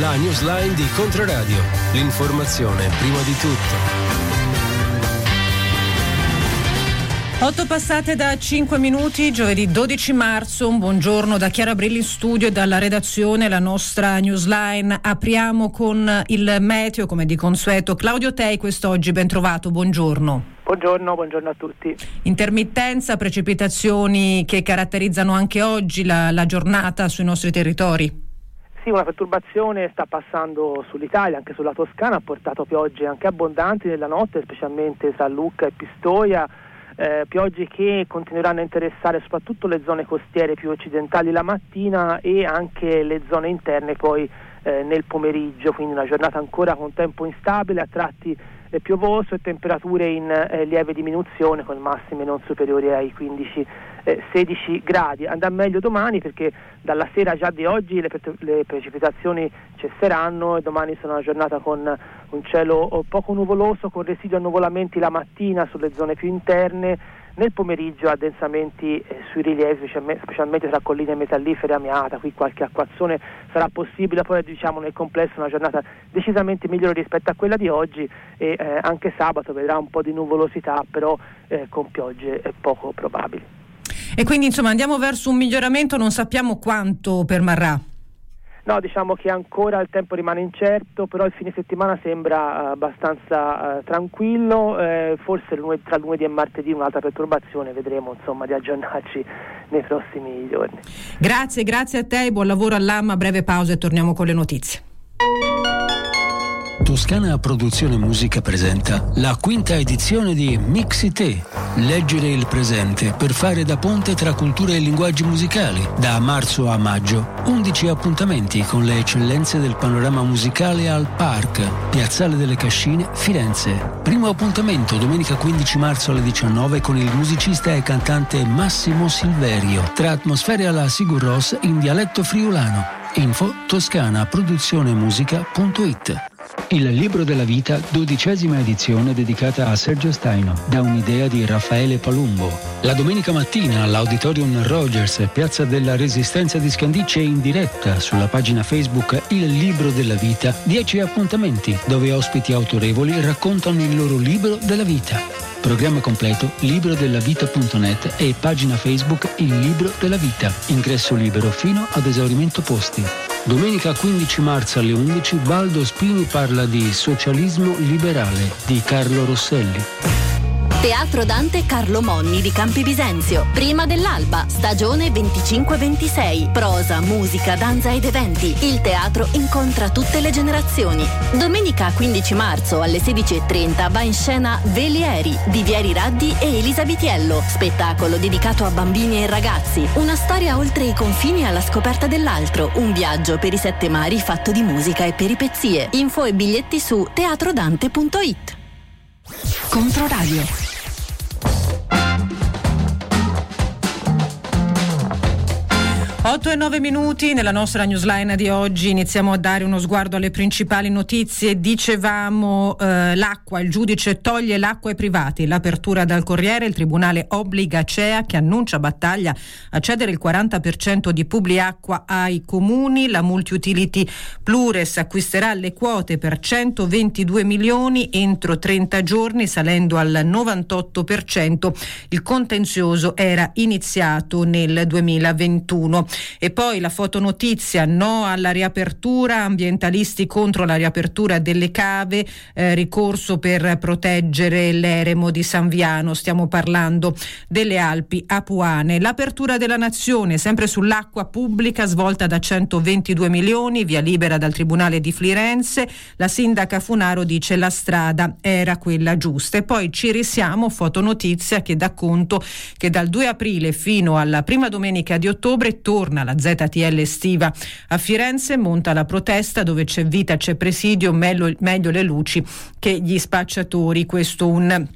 La newsline di Controradio. L'informazione prima di tutto. 8 passate da 5 minuti, giovedì 12 marzo, un buongiorno da Chiara Brilli in studio e dalla redazione, la nostra newsline. Apriamo con il meteo, come di consueto. Claudio Tei quest'oggi, ben trovato, buongiorno. Buongiorno a tutti. Intermittenza, precipitazioni che caratterizzano anche oggi la giornata sui nostri territori. Sì, una perturbazione sta passando sull'Italia, anche sulla Toscana, ha portato piogge anche abbondanti nella notte, specialmente tra Lucca e Pistoia. Piogge che continueranno a interessare soprattutto le zone costiere più occidentali la mattina e anche le zone interne poi nel pomeriggio, quindi una giornata ancora con tempo instabile, a tratti piovoso e temperature in lieve diminuzione con massime non superiori ai 15-16 gradi. Andrà meglio domani perché dalla sera già di oggi le precipitazioni cesseranno e domani sarà una giornata con un cielo poco nuvoloso con residui annuvolamenti la mattina sulle zone più interne, nel pomeriggio addensamenti sui rilievi specialmente tra colline metallifere e Amiata, qui qualche acquazzone sarà possibile, poi diciamo nel complesso una giornata decisamente migliore rispetto a quella di oggi e anche sabato vedrà un po' di nuvolosità però con piogge poco probabili. E quindi insomma andiamo verso un miglioramento, non sappiamo quanto permarrà. No, diciamo che ancora il tempo rimane incerto, però il fine settimana sembra abbastanza tranquillo, forse tra lunedì e martedì un'altra perturbazione, vedremo insomma di aggiornarci nei prossimi giorni. Grazie a te, buon lavoro all'AMA, breve pausa e torniamo con le notizie. Toscana Produzione Musica presenta la 5ª edizione di Mixité, leggere il presente per fare da ponte tra culture e linguaggi musicali. Da marzo a maggio, 11 appuntamenti con le eccellenze del panorama musicale al Park, Piazzale delle Cascine, Firenze. Primo appuntamento domenica 15 marzo alle 19 con il musicista e cantante Massimo Silverio, tra atmosfere alla Sigur Rós in dialetto friulano. Info toscanaproduzionemusica.it. Il libro della vita, 12ª edizione dedicata a Sergio Staino, da un'idea di Raffaele Palumbo. La domenica mattina all'Auditorium Rogers, Piazza della Resistenza di Scandicci, in diretta sulla pagina Facebook Il libro della vita, 10 appuntamenti dove ospiti autorevoli raccontano il loro libro della vita. Programma completo librodellavita.net e pagina Facebook Il libro della vita. Ingresso libero fino ad esaurimento posti. Domenica 15 marzo alle 11 Valdo Spini parla di Socialismo liberale di Carlo Rosselli. Teatro Dante Carlo Monni di Campi Bisenzio. Prima dell'alba, stagione 25-26. Prosa, musica, danza ed eventi. Il teatro incontra tutte le generazioni. Domenica 15 marzo alle 16:30 va in scena Velieri di Vieri Raddi e Elisa Vitiello. Spettacolo dedicato a bambini e ragazzi. Una storia oltre i confini alla scoperta dell'altro. Un viaggio per i 7 mari fatto di musica e peripezie. Info e biglietti su teatrodante.it. Controradio. 8:09 nella nostra newsline di oggi iniziamo a dare uno sguardo alle principali notizie. Dicevamo l'acqua, il giudice toglie l'acqua ai privati, l'apertura dal Corriere, il tribunale obbliga Acea che annuncia battaglia a cedere il 40% di Publiacqua ai comuni, la Multiutility Plures acquisterà le quote per 122 milioni entro 30 giorni salendo al 98%, il contenzioso era iniziato nel 2021. E poi la fotonotizia, no alla riapertura, ambientalisti contro la riapertura delle cave, ricorso per proteggere l'eremo di San Viano, stiamo parlando delle Alpi Apuane. L'apertura della Nazione, sempre sull'acqua pubblica, svolta da 122 milioni, via libera dal Tribunale di Firenze, la sindaca Funaro dice la strada era quella giusta. E poi ci risiamo, fotonotizia che dà conto che dal 2 aprile fino alla prima domenica di ottobre torna la ZTL estiva a Firenze, monta la protesta dove c'è vita, c'è presidio, meglio le luci che gli spacciatori. Questo un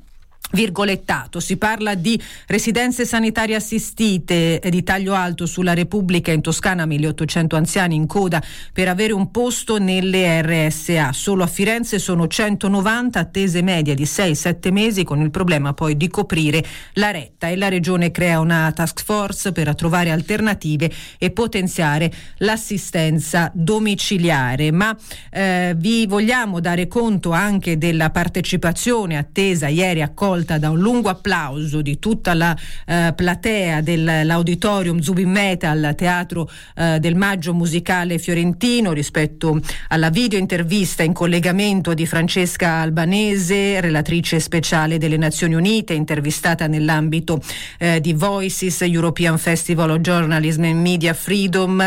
virgolettato. Si parla di residenze sanitarie assistite di taglio alto sulla Repubblica in Toscana, 1800 anziani in coda per avere un posto nelle RSA. Solo a Firenze sono 190, attese medie di 6-7 mesi, con il problema poi di coprire la retta, e la Regione crea una task force per trovare alternative e potenziare l'assistenza domiciliare. Ma vi vogliamo dare conto anche della partecipazione attesa ieri, accolta da un lungo applauso di tutta la platea dell'Auditorium Zubin Mehta al Teatro del Maggio Musicale Fiorentino, rispetto alla video intervista in collegamento di Francesca Albanese, relatrice speciale delle Nazioni Unite, intervistata nell'ambito di Voices, European Festival of Journalism and Media Freedom,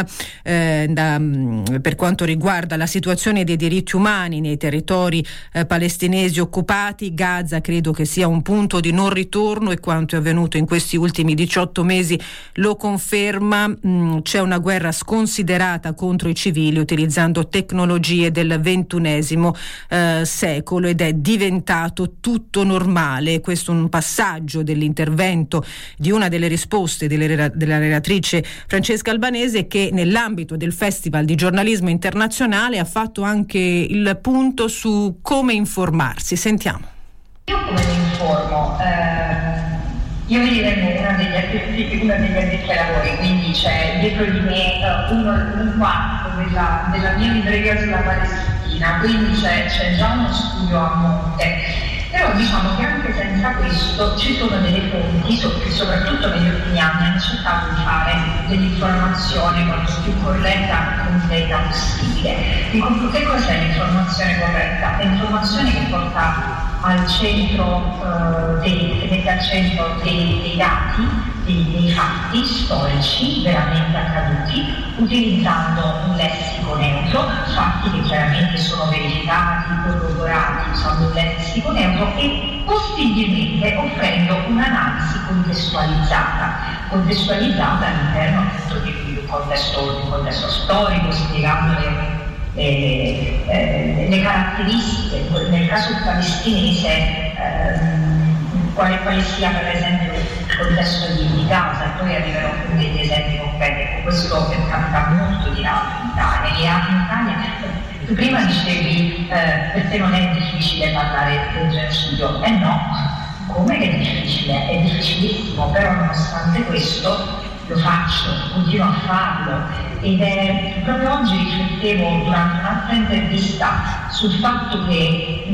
per quanto riguarda la situazione dei diritti umani nei territori palestinesi occupati. Gaza credo che sia un punto di non ritorno, e quanto è avvenuto in questi ultimi 18 mesi lo conferma. C'è una guerra sconsiderata contro i civili utilizzando tecnologie del XXI secolo, ed è diventato tutto normale. Questo è un passaggio dell'intervento di una delle risposte della relatrice Francesca Albanese, che nell'ambito del Festival di Giornalismo Internazionale ha fatto anche il punto su come informarsi. Sentiamo. Io come mi informo? Io mi ritengo una degli addetti ai lavori, quindi c'è dietro di me un quarto della mia libreria sulla Palestina, quindi c'è già uno studio a monte. Però diciamo che anche senza questo ci sono delle fonti che soprattutto negli ultimi anni hanno cercato di fare dell'informazione quanto più corretta e completa possibile. Dico, che cos'è l'informazione corretta? È l'informazione che porta al centro dei dati, dei fatti storici veramente accaduti, utilizzando un lessico neutro, fatti che chiaramente sono verificati, corroborati usando un lessico neutro, e possibilmente offrendo un'analisi contestualizzata all'interno appunto di un contesto storico, spiegando le caratteristiche, nel caso palestinese quale sia per esempio il contesto di Gaza, e poi arriverò con degli esempi concreti. Questo è capitato molto di rado in Italia. Tu prima dicevi per te non è difficile parlare del genocidio, no, come che è difficile? È difficilissimo, però nonostante questo lo faccio, continuo a farlo. Ed è proprio oggi riflettevo durante un'altra intervista sul fatto che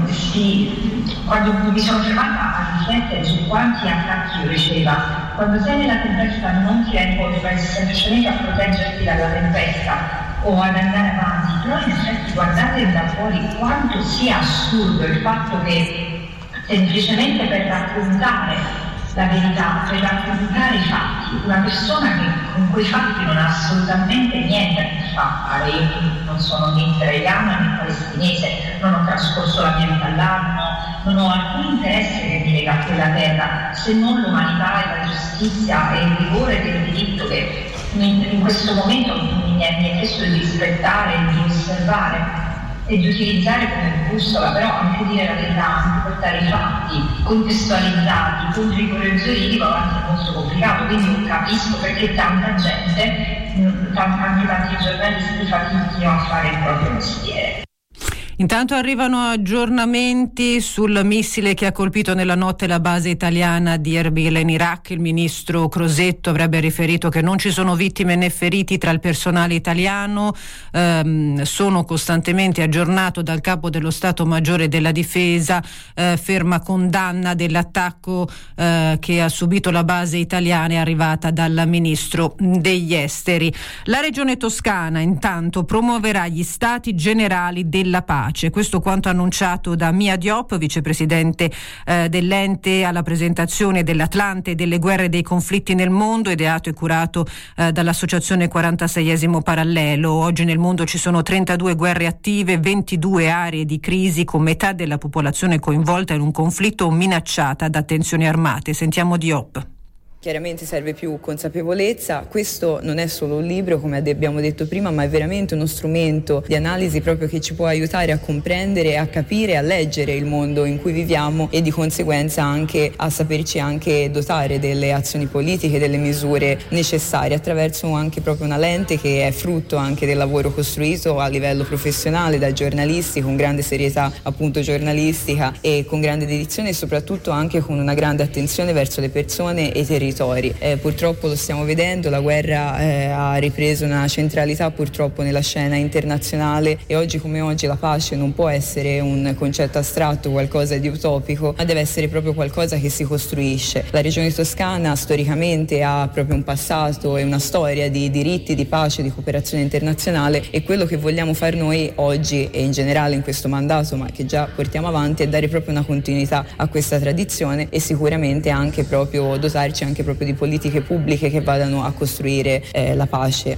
quando mi sono fermata a riflettere su quanti attacchi io riceva, quando sei nella tempesta non ti rendi conto, pensi semplicemente a proteggerti dalla tempesta o ad andare avanti, però in effetti guardate da fuori quanto sia assurdo il fatto che semplicemente per raccontare la verità, per raccontare i fatti, una persona che con quei fatti non ha assolutamente niente a che fare. Io non sono né israeliana né palestinese, non ho trascorso la mia vita all'anno, non ho alcun interesse che mi lega a quella terra, se non l'umanità e la giustizia e il rigore del diritto che in questo momento mi è chiesto di rispettare e di osservare e di utilizzare come bussola, però anche dire la verità, anche portare i fatti contestualizzati con rigore giuridico avanti è molto complicato. Quindi non capisco perché tanta gente, anche tanti giornalisti, fatichino a fare il proprio mestiere. Intanto arrivano aggiornamenti sul missile che ha colpito nella notte la base italiana di Erbil in Iraq. Il ministro Crosetto avrebbe riferito che non ci sono vittime né feriti tra il personale italiano. Sono costantemente aggiornato dal capo dello Stato Maggiore della Difesa, ferma condanna dell'attacco che ha subito la base italiana è arrivata dal ministro degli esteri. La regione Toscana intanto promuoverà gli stati generali della pace. Questo quanto annunciato da Mia Diop, vicepresidente dell'ente alla presentazione dell'Atlante e delle guerre e dei conflitti nel mondo, ideato e curato dall'associazione 46esimo Parallelo. Oggi nel mondo ci sono 32 guerre attive, 22 aree di crisi con metà della popolazione coinvolta in un conflitto o minacciata da tensioni armate. Sentiamo Diop. Chiaramente serve più consapevolezza. Questo non è solo un libro, come abbiamo detto prima, ma è veramente uno strumento di analisi proprio che ci può aiutare a comprendere, a capire, a leggere il mondo in cui viviamo e di conseguenza anche a saperci anche dotare delle azioni politiche, delle misure necessarie attraverso anche proprio una lente che è frutto anche del lavoro costruito a livello professionale dai giornalisti, con grande serietà appunto giornalistica e con grande dedizione e soprattutto anche con una grande attenzione verso le persone e i territori. Purtroppo lo stiamo vedendo, la guerra ha ripreso una centralità purtroppo nella scena internazionale e oggi come oggi la pace non può essere un concetto astratto, qualcosa di utopico, ma deve essere proprio qualcosa che si costruisce. La regione toscana storicamente ha proprio un passato e una storia di diritti, di pace, di cooperazione internazionale e quello che vogliamo fare noi oggi e in generale in questo mandato, ma che già portiamo avanti, è dare proprio una continuità a questa tradizione e sicuramente anche proprio dotarci anche proprio di politiche pubbliche che vadano a costruire la pace.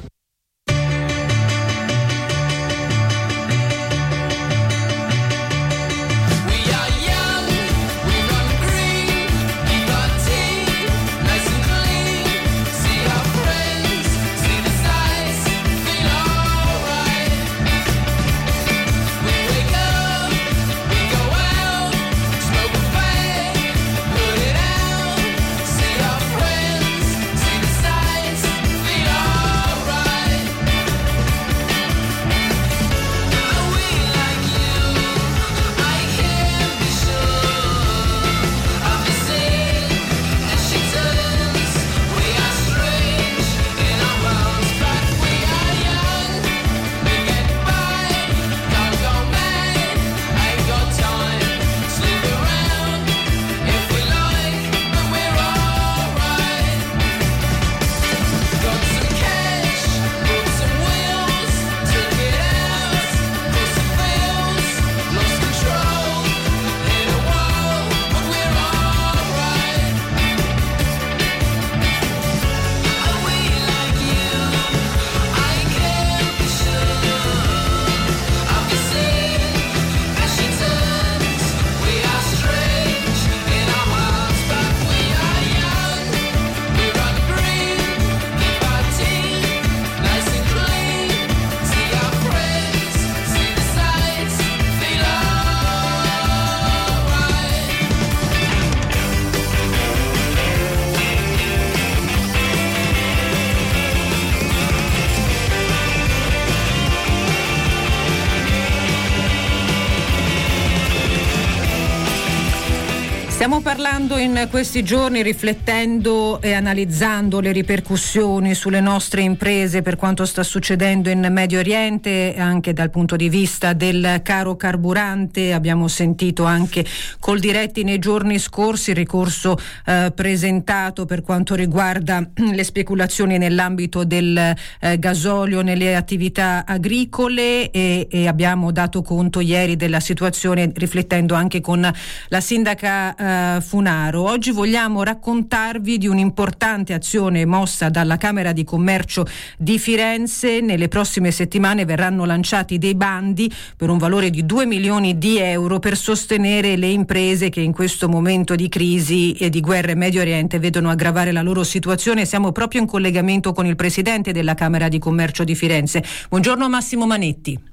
Stiamo parlando in questi giorni, riflettendo e analizzando le ripercussioni sulle nostre imprese per quanto sta succedendo in Medio Oriente, anche dal punto di vista del caro carburante. Abbiamo sentito anche Coldiretti nei giorni scorsi il ricorso presentato per quanto riguarda le speculazioni nell'ambito del gasolio nelle attività agricole e abbiamo dato conto ieri della situazione riflettendo anche con la sindaca Funaro. Oggi vogliamo raccontarvi di un'importante azione mossa dalla Camera di Commercio di Firenze. Nelle prossime settimane verranno lanciati dei bandi per un valore di 2 milioni di euro per sostenere le imprese che in questo momento di crisi e di guerra in Medio Oriente vedono aggravare la loro situazione. Siamo proprio in collegamento con il presidente della Camera di Commercio di Firenze. Buongiorno Massimo Manetti.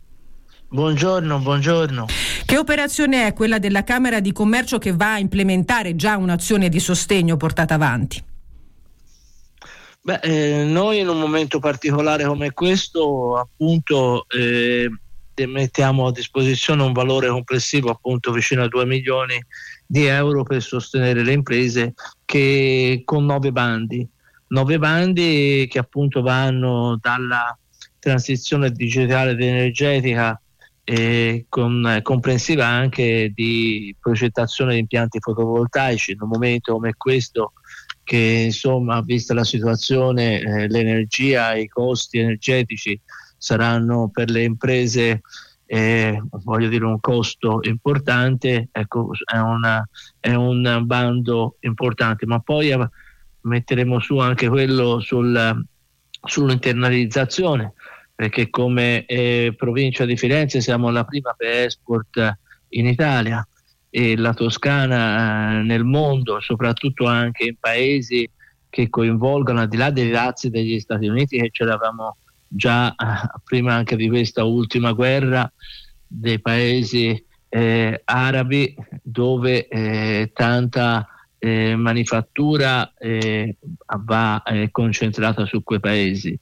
Buongiorno. Che operazione è quella della Camera di Commercio che va a implementare già un'azione di sostegno portata avanti? Noi in un momento particolare come questo appunto mettiamo a disposizione un valore complessivo appunto vicino a 2 milioni di euro per sostenere le imprese che con 9 bandi che appunto vanno dalla transizione digitale ed energetica comprensiva anche di progettazione di impianti fotovoltaici in un momento come questo che insomma vista la situazione l'energia e i costi energetici saranno per le imprese un costo importante, ecco è un bando importante, ma poi metteremo su anche quello sull'internalizzazione, perché come provincia di Firenze siamo la prima per export in Italia e la Toscana nel mondo, soprattutto anche in paesi che coinvolgono, al di là dei dazi degli Stati Uniti, che ce l'avevamo già prima anche di questa ultima guerra, dei paesi arabi dove tanta manifattura va concentrata su quei paesi.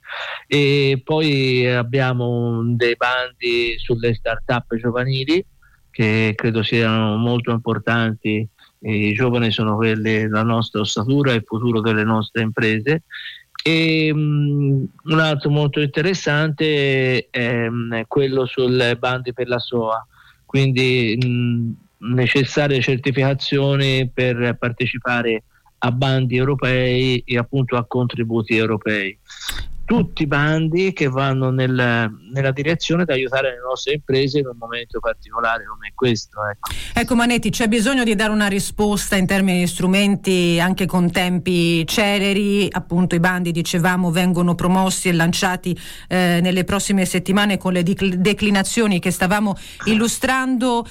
E poi abbiamo dei bandi sulle start-up giovanili che credo siano molto importanti. I giovani sono quelli della nostra ossatura, il futuro delle nostre imprese. E un altro molto interessante è quello sul bandi per la SOA, quindi necessarie certificazioni per partecipare a bandi europei e appunto a contributi europei. Tutti bandi che vanno nella direzione di aiutare le nostre imprese in un momento particolare come questo. Ecco Manetti, c'è bisogno di dare una risposta in termini di strumenti anche con tempi celeri. Appunto i bandi, dicevamo, vengono promossi e lanciati nelle prossime settimane con le declinazioni che stavamo illustrando.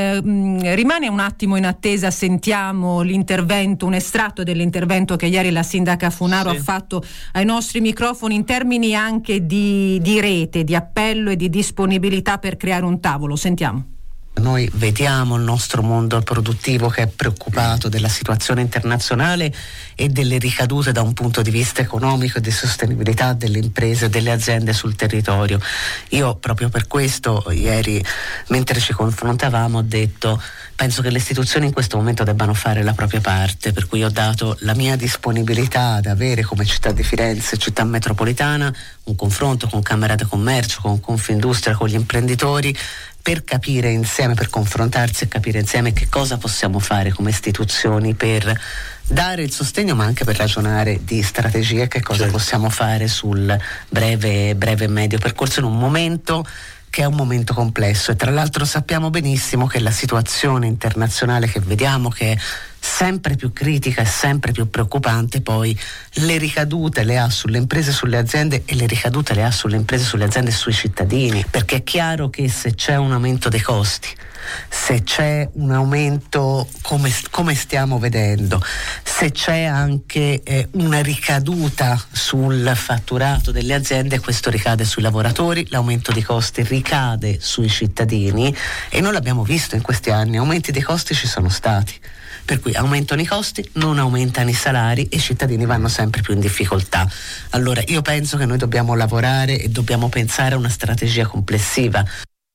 Rimane un attimo in attesa, sentiamo l'intervento, un estratto dell'intervento che ieri la sindaca Funaro ha fatto ai nostri microfoni in termini anche di rete, di appello e di disponibilità per creare un tavolo. Sentiamo. Noi vediamo il nostro mondo produttivo che è preoccupato della situazione internazionale e delle ricadute da un punto di vista economico e di sostenibilità delle imprese e delle aziende sul territorio. Io proprio per questo ieri, mentre ci confrontavamo, ho detto: penso che le istituzioni in questo momento debbano fare la propria parte, per cui ho dato la mia disponibilità ad avere come città di Firenze, città metropolitana, un confronto con Camera di Commercio, con Confindustria, con gli imprenditori, per capire insieme, per confrontarsi e capire insieme che cosa possiamo fare come istituzioni per dare il sostegno, ma anche per ragionare di strategie, che cosa possiamo fare sul breve e medio percorso in un momento che è un momento complesso. E tra l'altro sappiamo benissimo che la situazione internazionale che vediamo, che è sempre più critica e sempre più preoccupante, poi le ricadute le ha sulle imprese, sulle aziende, e le ricadute le ha sulle imprese, sulle aziende e sui cittadini, perché è chiaro che se c'è un aumento dei costi, se c'è un aumento come stiamo vedendo, se c'è anche una ricaduta sul fatturato delle aziende, questo ricade sui lavoratori, l'aumento dei costi ricade sui cittadini, e noi l'abbiamo visto in questi anni, aumenti dei costi ci sono stati, per cui aumentano i costi, non aumentano i salari e i cittadini vanno sempre più in difficoltà. Allora io penso che noi dobbiamo lavorare e dobbiamo pensare a una strategia complessiva.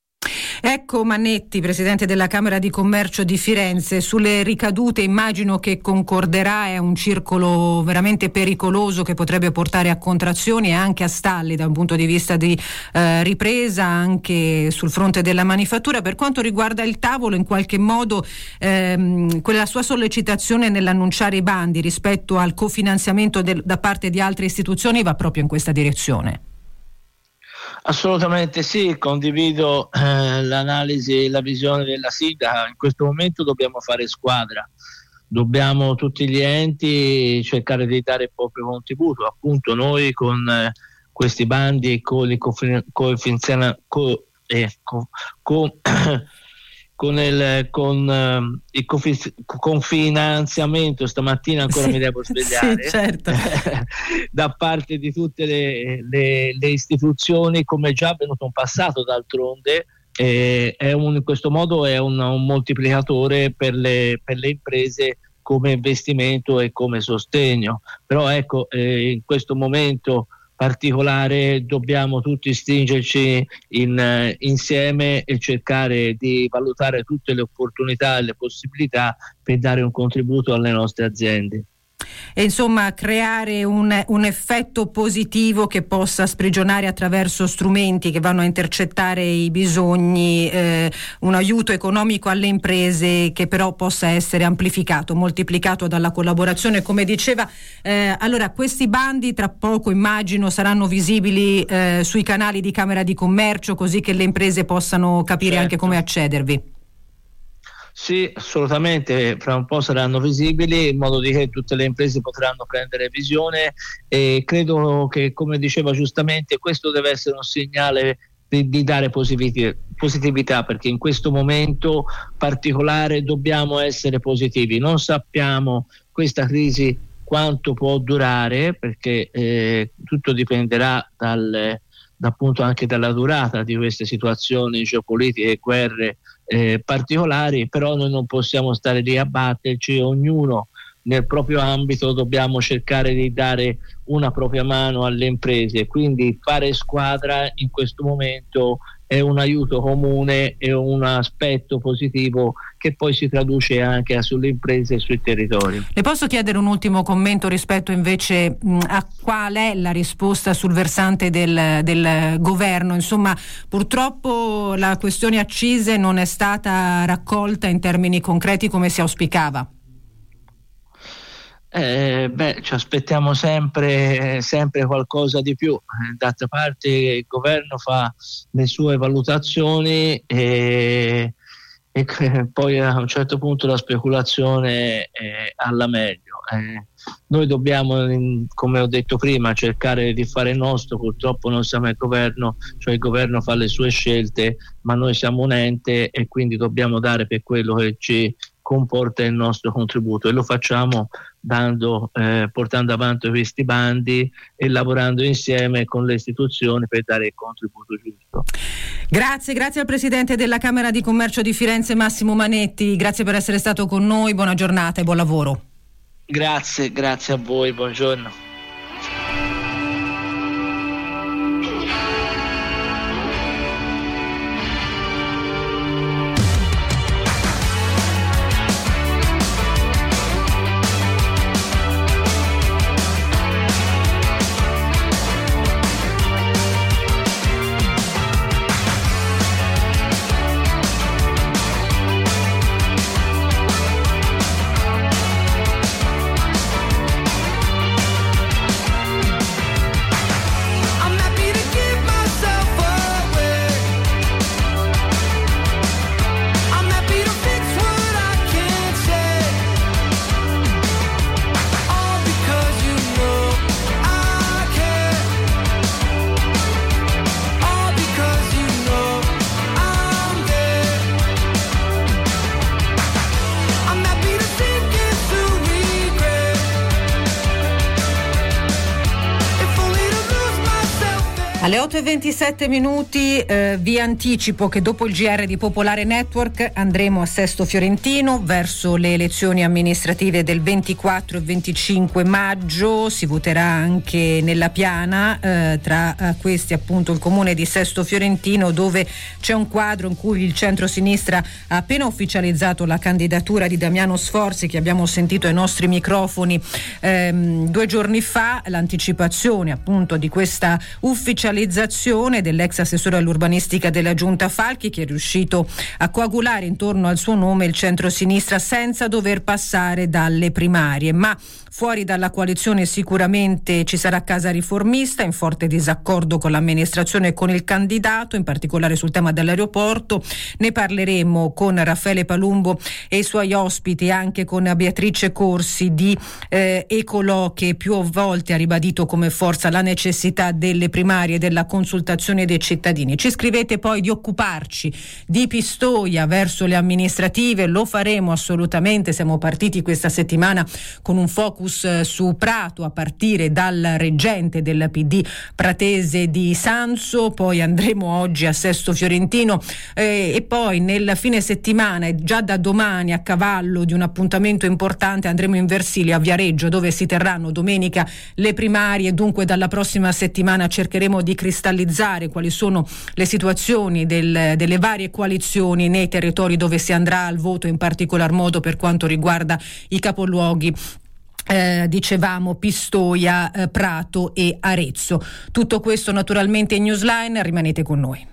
Ecco Manetti, presidente della Camera di Commercio di Firenze. Sulle ricadute immagino che concorderà, è un circolo veramente pericoloso che potrebbe portare a contrazioni e anche a stalli da un punto di vista di ripresa anche sul fronte della manifattura. Per quanto riguarda il tavolo, in qualche modo quella sua sollecitazione nell'annunciare i bandi rispetto al cofinanziamento da parte di altre istituzioni va proprio in questa direzione. Assolutamente sì, condivido l'analisi e la visione della sindaca. In questo momento dobbiamo fare squadra, dobbiamo tutti gli enti cercare di dare il proprio contributo. Appunto noi con questi bandi e con il confinanziamento, stamattina ancora mi devo svegliare, sì, certo. Da parte di tutte le istituzioni, come già avvenuto in passato d'altronde, in questo modo è un moltiplicatore per le imprese come investimento e come sostegno. Però ecco, in questo momento particolare dobbiamo tutti stringerci insieme e cercare di valutare tutte le opportunità e le possibilità per dare un contributo alle nostre aziende. E insomma creare un effetto positivo che possa sprigionare attraverso strumenti che vanno a intercettare i bisogni, un aiuto economico alle imprese che però possa essere amplificato, moltiplicato dalla collaborazione, come diceva. Allora questi bandi tra poco immagino saranno visibili sui canali di Camera di Commercio, così che le imprese possano capire anche come accedervi. Sì, assolutamente, fra un po' saranno visibili in modo che tutte le imprese potranno prendere visione, e credo che, come diceva giustamente, questo deve essere un segnale di dare positività, perché in questo momento particolare dobbiamo essere positivi. Non sappiamo, questa crisi quanto può durare, perché tutto dipenderà appunto anche dalla durata di queste situazioni geopolitiche e guerre particolari, però noi non possiamo stare lì a batterci, ognuno nel proprio ambito dobbiamo cercare di dare una propria mano alle imprese, quindi fare squadra in questo momento è un aiuto comune, è un aspetto positivo che poi si traduce anche sulle imprese e sui territori. Le posso chiedere un ultimo commento rispetto invece a qual è la risposta sul versante del governo? Insomma, purtroppo la questione accise non è stata raccolta in termini concreti come si auspicava. Ci aspettiamo sempre qualcosa di più. D'altra parte il governo fa le sue valutazioni e poi a un certo punto la speculazione è alla meglio. Noi dobbiamo, come ho detto prima, cercare di fare il nostro. Purtroppo non siamo il governo, cioè il governo fa le sue scelte, ma noi siamo un ente e quindi dobbiamo dare per quello che ci comporta il nostro contributo, e lo facciamo portando avanti questi bandi e lavorando insieme con le istituzioni per dare il contributo giusto. Grazie al Presidente della Camera di Commercio di Firenze, Massimo Manetti, grazie per essere stato con noi, buona giornata e buon lavoro. Grazie a voi, buongiorno. Alle 8:27 vi anticipo che dopo il GR di Popolare Network andremo a Sesto Fiorentino verso le elezioni amministrative del 24 e 25 maggio. Si voterà anche nella Piana, tra questi appunto il comune di Sesto Fiorentino, dove c'è un quadro in cui il centro-sinistra ha appena ufficializzato la candidatura di Damiano Sforzi, che abbiamo sentito ai nostri microfoni 2 giorni fa, l'anticipazione appunto di questa ufficializzazione dell'ex assessore all'urbanistica della Giunta Falchi, che è riuscito a coagulare intorno al suo nome il centro-sinistra senza dover passare dalle primarie. Ma fuori dalla coalizione sicuramente ci sarà Casa Riformista, in forte disaccordo con l'amministrazione e con il candidato, in particolare sul tema dell'aeroporto. Ne parleremo con Raffaele Palumbo e i suoi ospiti, anche con Beatrice Corsi di Ecolò, che più volte ha ribadito come forza la necessità delle primarie e della consultazione dei cittadini. Ci scrivete poi di occuparci di Pistoia verso le amministrative, lo faremo assolutamente. Siamo partiti questa settimana con un focus su Prato, a partire dal reggente del PD pratese di Sanso, poi andremo oggi a Sesto Fiorentino e poi nel fine settimana, e già da domani, a cavallo di un appuntamento importante, andremo in Versilia, a Viareggio, dove si terranno domenica le primarie. Dunque dalla prossima settimana cercheremo di cristallizzare quali sono le situazioni delle varie coalizioni nei territori dove si andrà al voto, in particolar modo per quanto riguarda i capoluoghi. Dicevamo Pistoia, Prato e Arezzo. Tutto questo naturalmente in Newsline, rimanete con noi.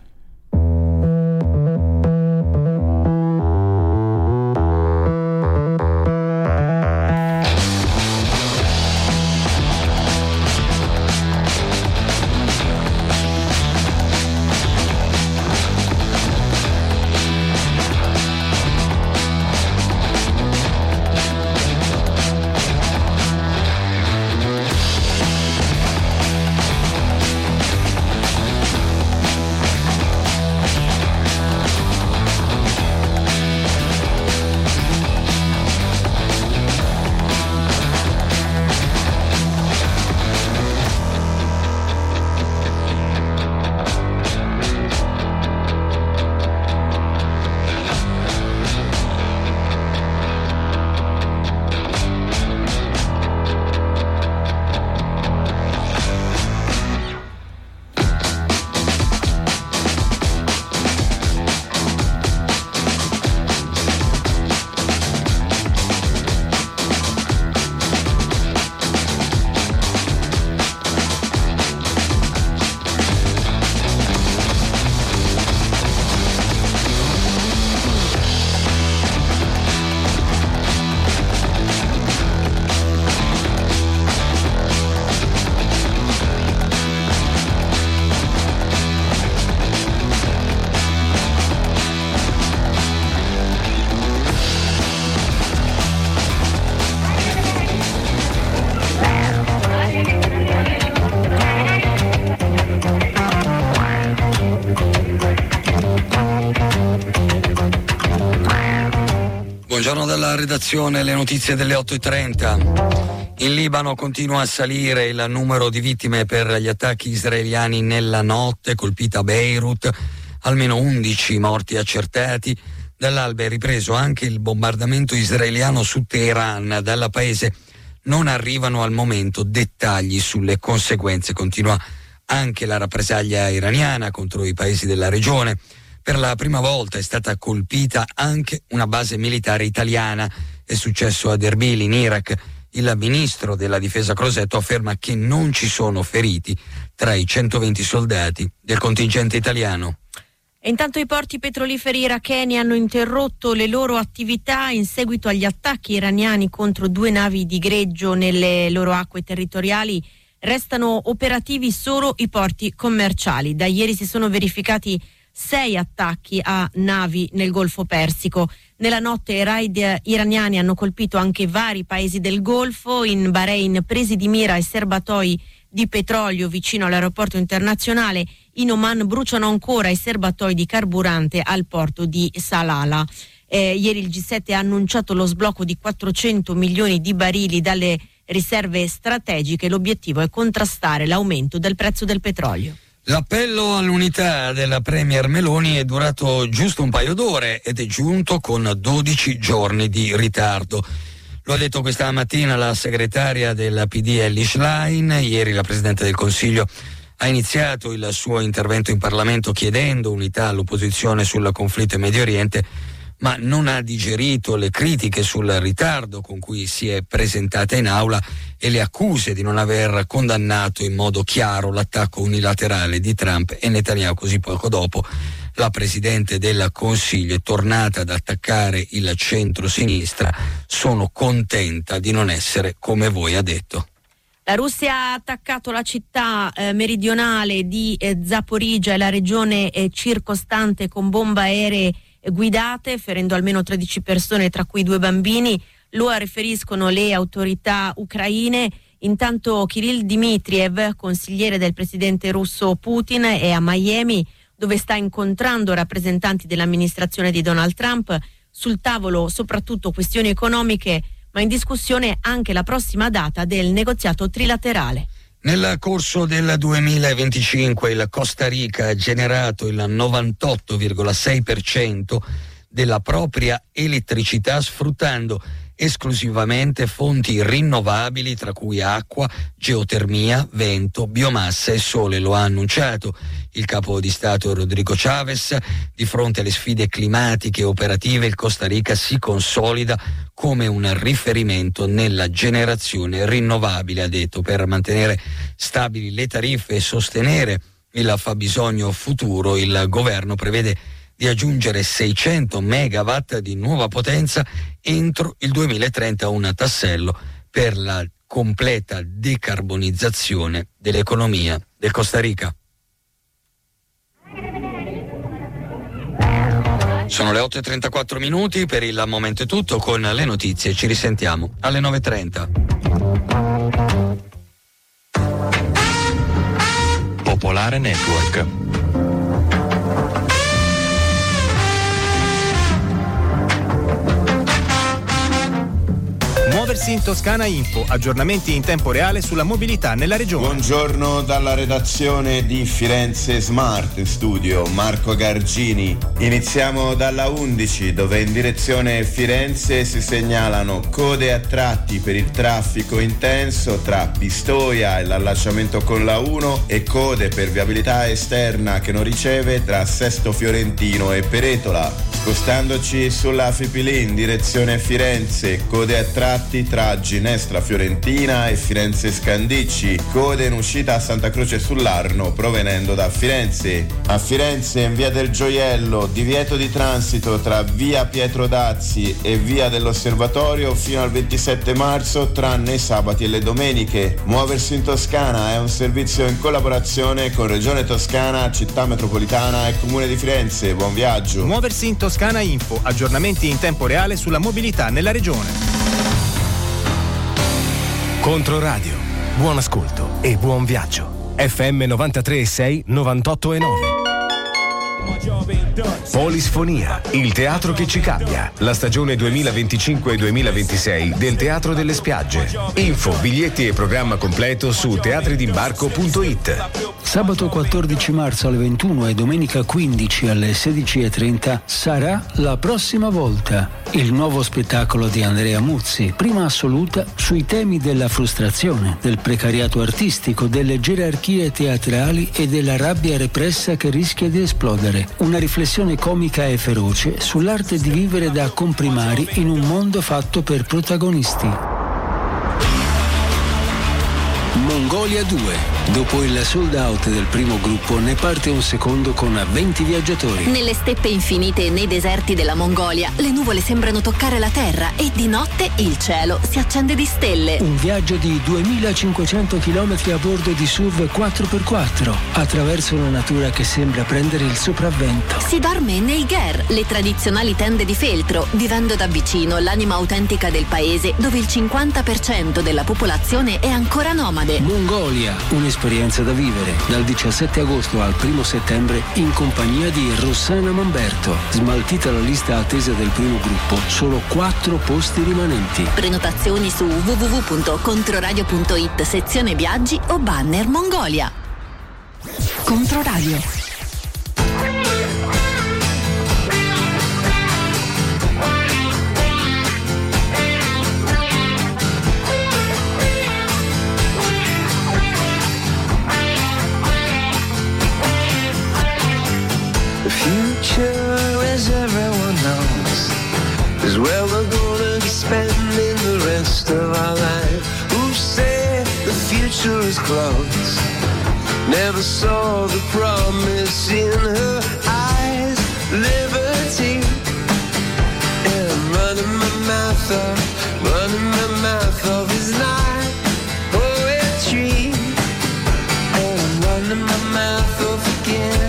Buongiorno dalla redazione, le notizie delle 8:30. In Libano continua a salire il numero di vittime per gli attacchi israeliani nella notte, colpita Beirut, almeno 11 morti accertati. Dall'alba è ripreso anche il bombardamento israeliano su Teheran. Dal paese non arrivano al momento dettagli sulle conseguenze. Continua anche la rappresaglia iraniana contro i paesi della regione. Per la prima volta è stata colpita anche una base militare italiana. È successo ad Erbil in Iraq. Il ministro della difesa Crosetto afferma che non ci sono feriti tra i 120 soldati del contingente italiano. E intanto i porti petroliferi iracheni hanno interrotto le loro attività in seguito agli attacchi iraniani contro 2 navi di greggio nelle loro acque territoriali. Restano operativi solo i porti commerciali. Da ieri si sono verificati 6 attacchi a navi nel Golfo Persico. Nella notte i raid iraniani hanno colpito anche vari paesi del Golfo. In Bahrain presi di mira i serbatoi di petrolio vicino all'aeroporto internazionale. In Oman bruciano ancora i serbatoi di carburante al porto di Salalah. Ieri il G7 ha annunciato lo sblocco di 400 milioni di barili dalle riserve strategiche. L'obiettivo è contrastare l'aumento del prezzo del petrolio. L'appello all'unità della Premier Meloni è durato giusto un paio d'ore ed è giunto con 12 giorni di ritardo. Lo ha detto questa mattina la segretaria della PD Elly Schlein. Ieri la Presidente del Consiglio ha iniziato il suo intervento in Parlamento chiedendo unità all'opposizione sul conflitto in Medio Oriente, ma non ha digerito le critiche sul ritardo con cui si è presentata in aula e le accuse di non aver condannato in modo chiaro l'attacco unilaterale di Trump e Netanyahu. Così poco dopo la Presidente del Consiglio è tornata ad attaccare il centro-sinistra. Sono contenta di non essere come voi, ha detto. La Russia ha attaccato la città meridionale di Zaporizhzhia e la regione circostante con bombe aeree guidate, ferendo almeno 13 persone, tra cui 2 bambini. Lo riferiscono le autorità ucraine. Intanto Kirill Dmitriev, consigliere del presidente russo Putin, è a Miami, dove sta incontrando rappresentanti dell'amministrazione di Donald Trump. Sul tavolo soprattutto questioni economiche, ma in discussione anche la prossima data del negoziato trilaterale. Nel corso del 2025 il Costa Rica ha generato il 98,6% della propria elettricità sfruttando esclusivamente fonti rinnovabili, tra cui acqua, geotermia, vento, biomassa e sole. Lo ha annunciato il capo di Stato Rodrigo Chavez. Di fronte alle sfide climatiche e operative, il Costa Rica si consolida come un riferimento nella generazione rinnovabile, ha detto. Per mantenere stabili le tariffe e sostenere il fabbisogno futuro, il governo prevede di aggiungere 600 megawatt di nuova potenza entro il 2030, un tassello per la completa decarbonizzazione dell'economia del Costa Rica. Sono le 8:34 minuti, per il momento è tutto, con le notizie ci risentiamo alle 9:30. Popolare Network. Muoversi in Toscana Info, aggiornamenti in tempo reale sulla mobilità nella regione. Buongiorno dalla redazione di Firenze Smart Studio, Marco Gargini. Iniziamo dalla 11, dove in direzione Firenze si segnalano code a tratti per il traffico intenso tra Pistoia e l'allacciamento con la 1 e code per viabilità esterna che non riceve tra Sesto Fiorentino e Peretola. Spostandoci sulla Fipili in direzione Firenze, code a tratti tra Ginestra Fiorentina e Firenze Scandicci, code in uscita a Santa Croce sull'Arno provenendo da Firenze. A Firenze in via del Gioiello, divieto di transito tra via Pietro Dazzi e via dell'Osservatorio fino al 27 marzo tranne i sabati e le domeniche. Muoversi in Toscana è un servizio in collaborazione con Regione Toscana, Città Metropolitana e Comune di Firenze. Buon viaggio. Muoversi in Toscana Info, aggiornamenti in tempo reale sulla mobilità nella regione. Controradio, buon ascolto e buon viaggio. FM 93,6, 98,9. Polisfonia, il teatro che ci cambia. La stagione 2025-2026 del Teatro delle Spiagge. Info, biglietti e programma completo su teatridimbarco.it. Sabato 14 marzo alle 21 e domenica 15 alle 16:30 sarà La prossima volta, il nuovo spettacolo di Andrea Muzzi, prima assoluta sui temi della frustrazione, del precariato artistico, delle gerarchie teatrali e della rabbia repressa che rischia di esplodere. Una riflessione comica e feroce sull'arte di vivere da comprimari in un mondo fatto per protagonisti. Mongolia 2. Dopo il sold out del primo gruppo ne parte un secondo con 20 viaggiatori. Nelle steppe infinite e nei deserti della Mongolia le nuvole sembrano toccare la terra e di notte il cielo si accende di stelle. Un viaggio di 2500 km a bordo di SUV 4x4 attraverso una natura che sembra prendere il sopravvento. Si dorme nei ger, le tradizionali tende di feltro, vivendo da vicino l'anima autentica del paese dove il 50% della popolazione è ancora nomade. Mongolia, un'esperienza da vivere dal 17 agosto al 1 settembre in compagnia di Rossana Mamberto. Smaltita la lista attesa del primo gruppo, solo 4 posti rimanenti. Prenotazioni su www.controradio.it sezione viaggi o banner Mongolia. Controradio. As everyone knows, is where we're gonna be spending the rest of our life. Who said the future is close? Never saw the promise in her eyes. Liberty, and I'm running my mouth off is not poetry, and I'm running my mouth off again.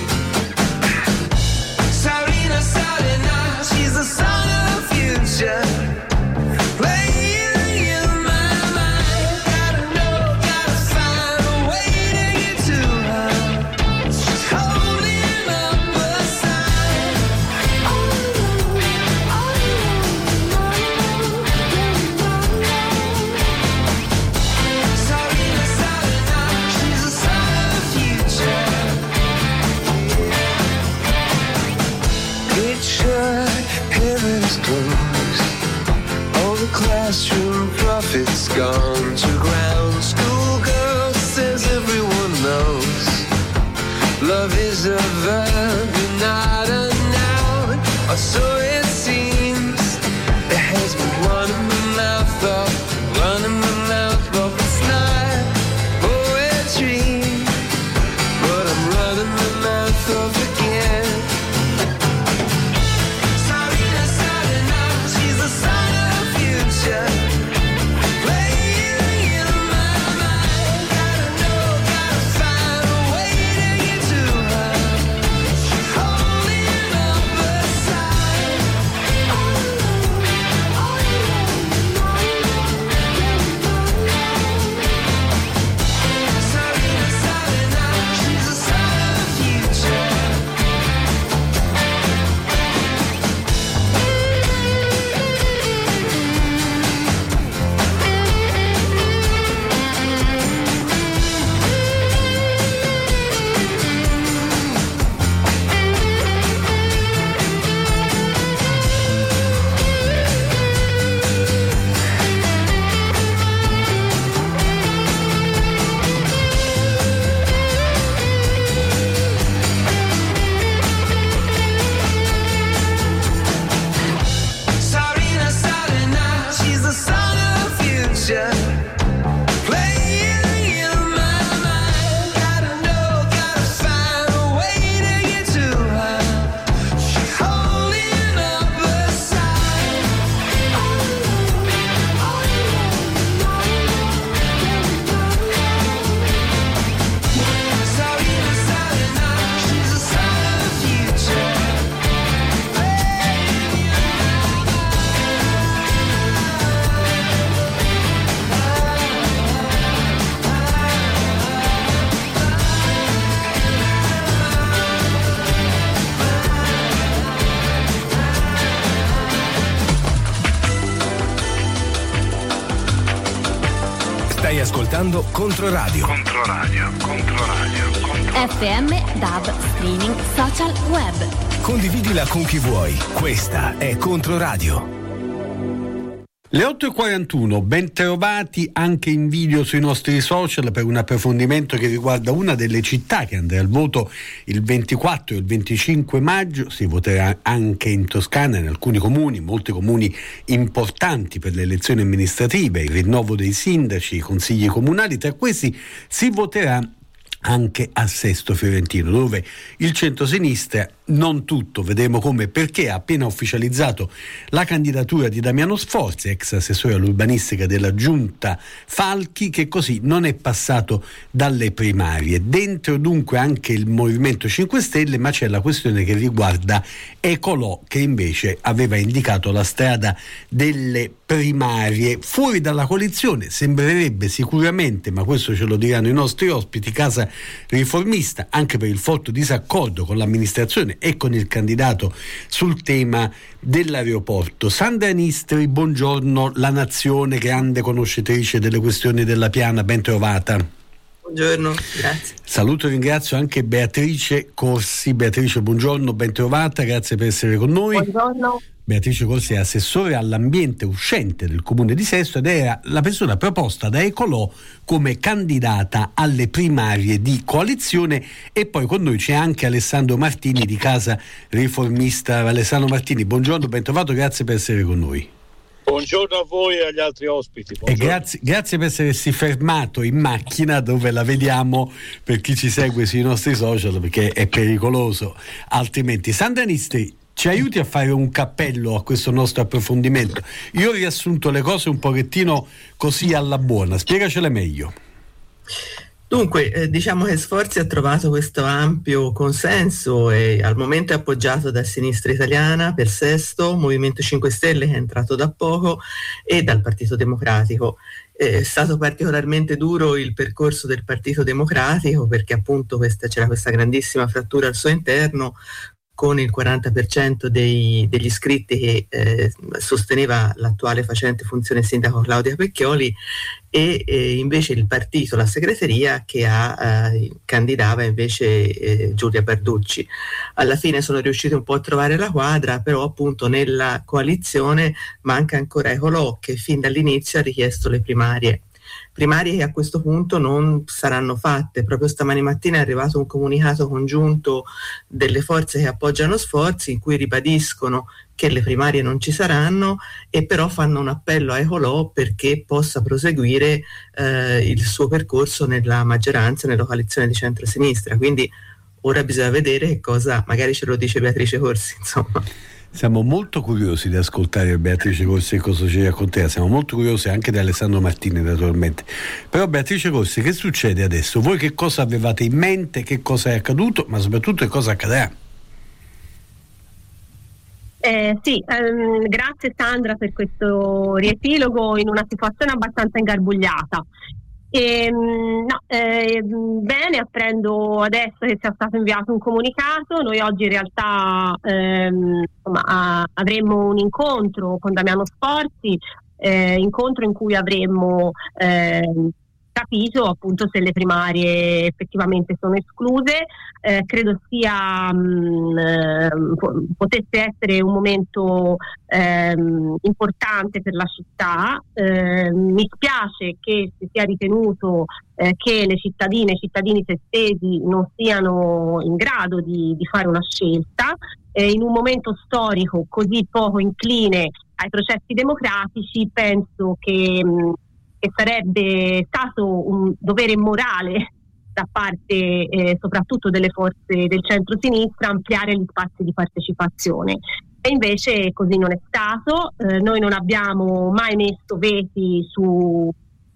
She's the son of the future, playing in my mind. Gotta know, gotta find a way to get to her. She's holding up a sign. Sarina, she's the son of the future. Picture heaven is closed. All the classroom profits gone to ground. Schoolgirl says everyone knows love is a verb and not a noun, or so it seems. It has been running my mouth off. It's not poetry, but I'm running my mouth off again. Holding up a sign. Stai ascoltando Controradio. FM, DAB, streaming, social, web. Condividila con chi vuoi. Questa è Controradio. Le 8.41, ben trovati anche in video sui nostri social per un approfondimento che riguarda una delle città che andrà al voto il 24 e il 25 maggio. Si voterà anche in Toscana, in alcuni comuni, molti comuni importanti per le elezioni amministrative, il rinnovo dei sindaci, i consigli comunali. Tra questi si voterà anche a Sesto Fiorentino, dove il centrosinistra, non tutto, vedremo come e perché, ha appena ufficializzato la candidatura di Damiano Sforzi, ex assessore all'urbanistica della Giunta Falchi, che così non è passato dalle primarie. Dentro dunque anche il Movimento 5 Stelle, ma c'è la questione che riguarda Ecolò, che invece aveva indicato la strada delle primarie. Fuori dalla coalizione sembrerebbe sicuramente, ma questo ce lo diranno i nostri ospiti, Casa Riformista, anche per il forte disaccordo con l'amministrazione e con il candidato sul tema dell'aeroporto. Sandra Nistri, buongiorno. La Nazione, grande conoscitrice delle questioni della Piana, ben trovata. Buongiorno, grazie. Saluto e ringrazio anche Beatrice Corsi. Beatrice, buongiorno, ben trovata, grazie per essere con noi. Buongiorno. Beatrice Corsi è assessore all'ambiente uscente del comune di Sesto ed era la persona proposta da Ecolò come candidata alle primarie di coalizione. E poi con noi c'è anche Alessandro Martini di Casa Riformista. Alessandro Martini, buongiorno, ben trovato, grazie per essere con noi. Buongiorno a voi e agli altri ospiti. E grazie per essersi fermato in macchina, dove la vediamo per chi ci segue sui nostri social, perché è pericoloso altrimenti. Sandra Nistri, ci aiuti a fare un cappello a questo nostro approfondimento? Io ho riassunto le cose un pochettino così alla buona, spiegacele meglio. Dunque, diciamo che Sforzi ha trovato questo ampio consenso e al momento è appoggiato da Sinistra Italiana per Sesto, Movimento 5 Stelle che è entrato da poco e dal Partito Democratico. È stato particolarmente duro il percorso del Partito Democratico perché appunto c'era questa grandissima frattura al suo interno, con il 40% degli iscritti che sosteneva l'attuale facente funzione sindaco Claudia Pecchioli e invece il partito, la segreteria che candidava invece Giulia Barducci. Alla fine sono riusciti un po' a trovare la quadra, però appunto nella coalizione manca ancora Ecolò, che fin dall'inizio ha richiesto le primarie che a questo punto non saranno fatte. Proprio stamani mattina è arrivato un comunicato congiunto delle forze che appoggiano Sforzi in cui ribadiscono che le primarie non ci saranno e però fanno un appello a Ecolò perché possa proseguire il suo percorso nella maggioranza, nella coalizione di centrosinistra. Quindi ora bisogna vedere che cosa, magari ce lo dice Beatrice Corsi, insomma. Siamo molto curiosi di ascoltare Beatrice Corsi e cosa ci racconterà, siamo molto curiosi anche di Alessandro Martini naturalmente. Però Beatrice Corsi, che succede adesso? Voi che cosa avevate in mente, che cosa è accaduto, ma soprattutto che cosa accadrà? Grazie Sandra per questo riepilogo in una situazione abbastanza ingarbugliata. Bene, apprendo adesso che sia stato inviato un comunicato. Noi oggi in realtà avremmo un incontro con Damiano Sforzi, incontro in cui avremmo capito appunto se le primarie effettivamente sono escluse. Credo sia potesse essere un momento importante per la città. Mi spiace che si sia ritenuto che le cittadine e i cittadini sestesi non siano in grado di fare una scelta in un momento storico così poco incline ai processi democratici. Penso che sarebbe stato un dovere morale da parte soprattutto delle forze del centro-sinistra ampliare gli spazi di partecipazione. E invece così non è stato. Noi non abbiamo mai messo veti sul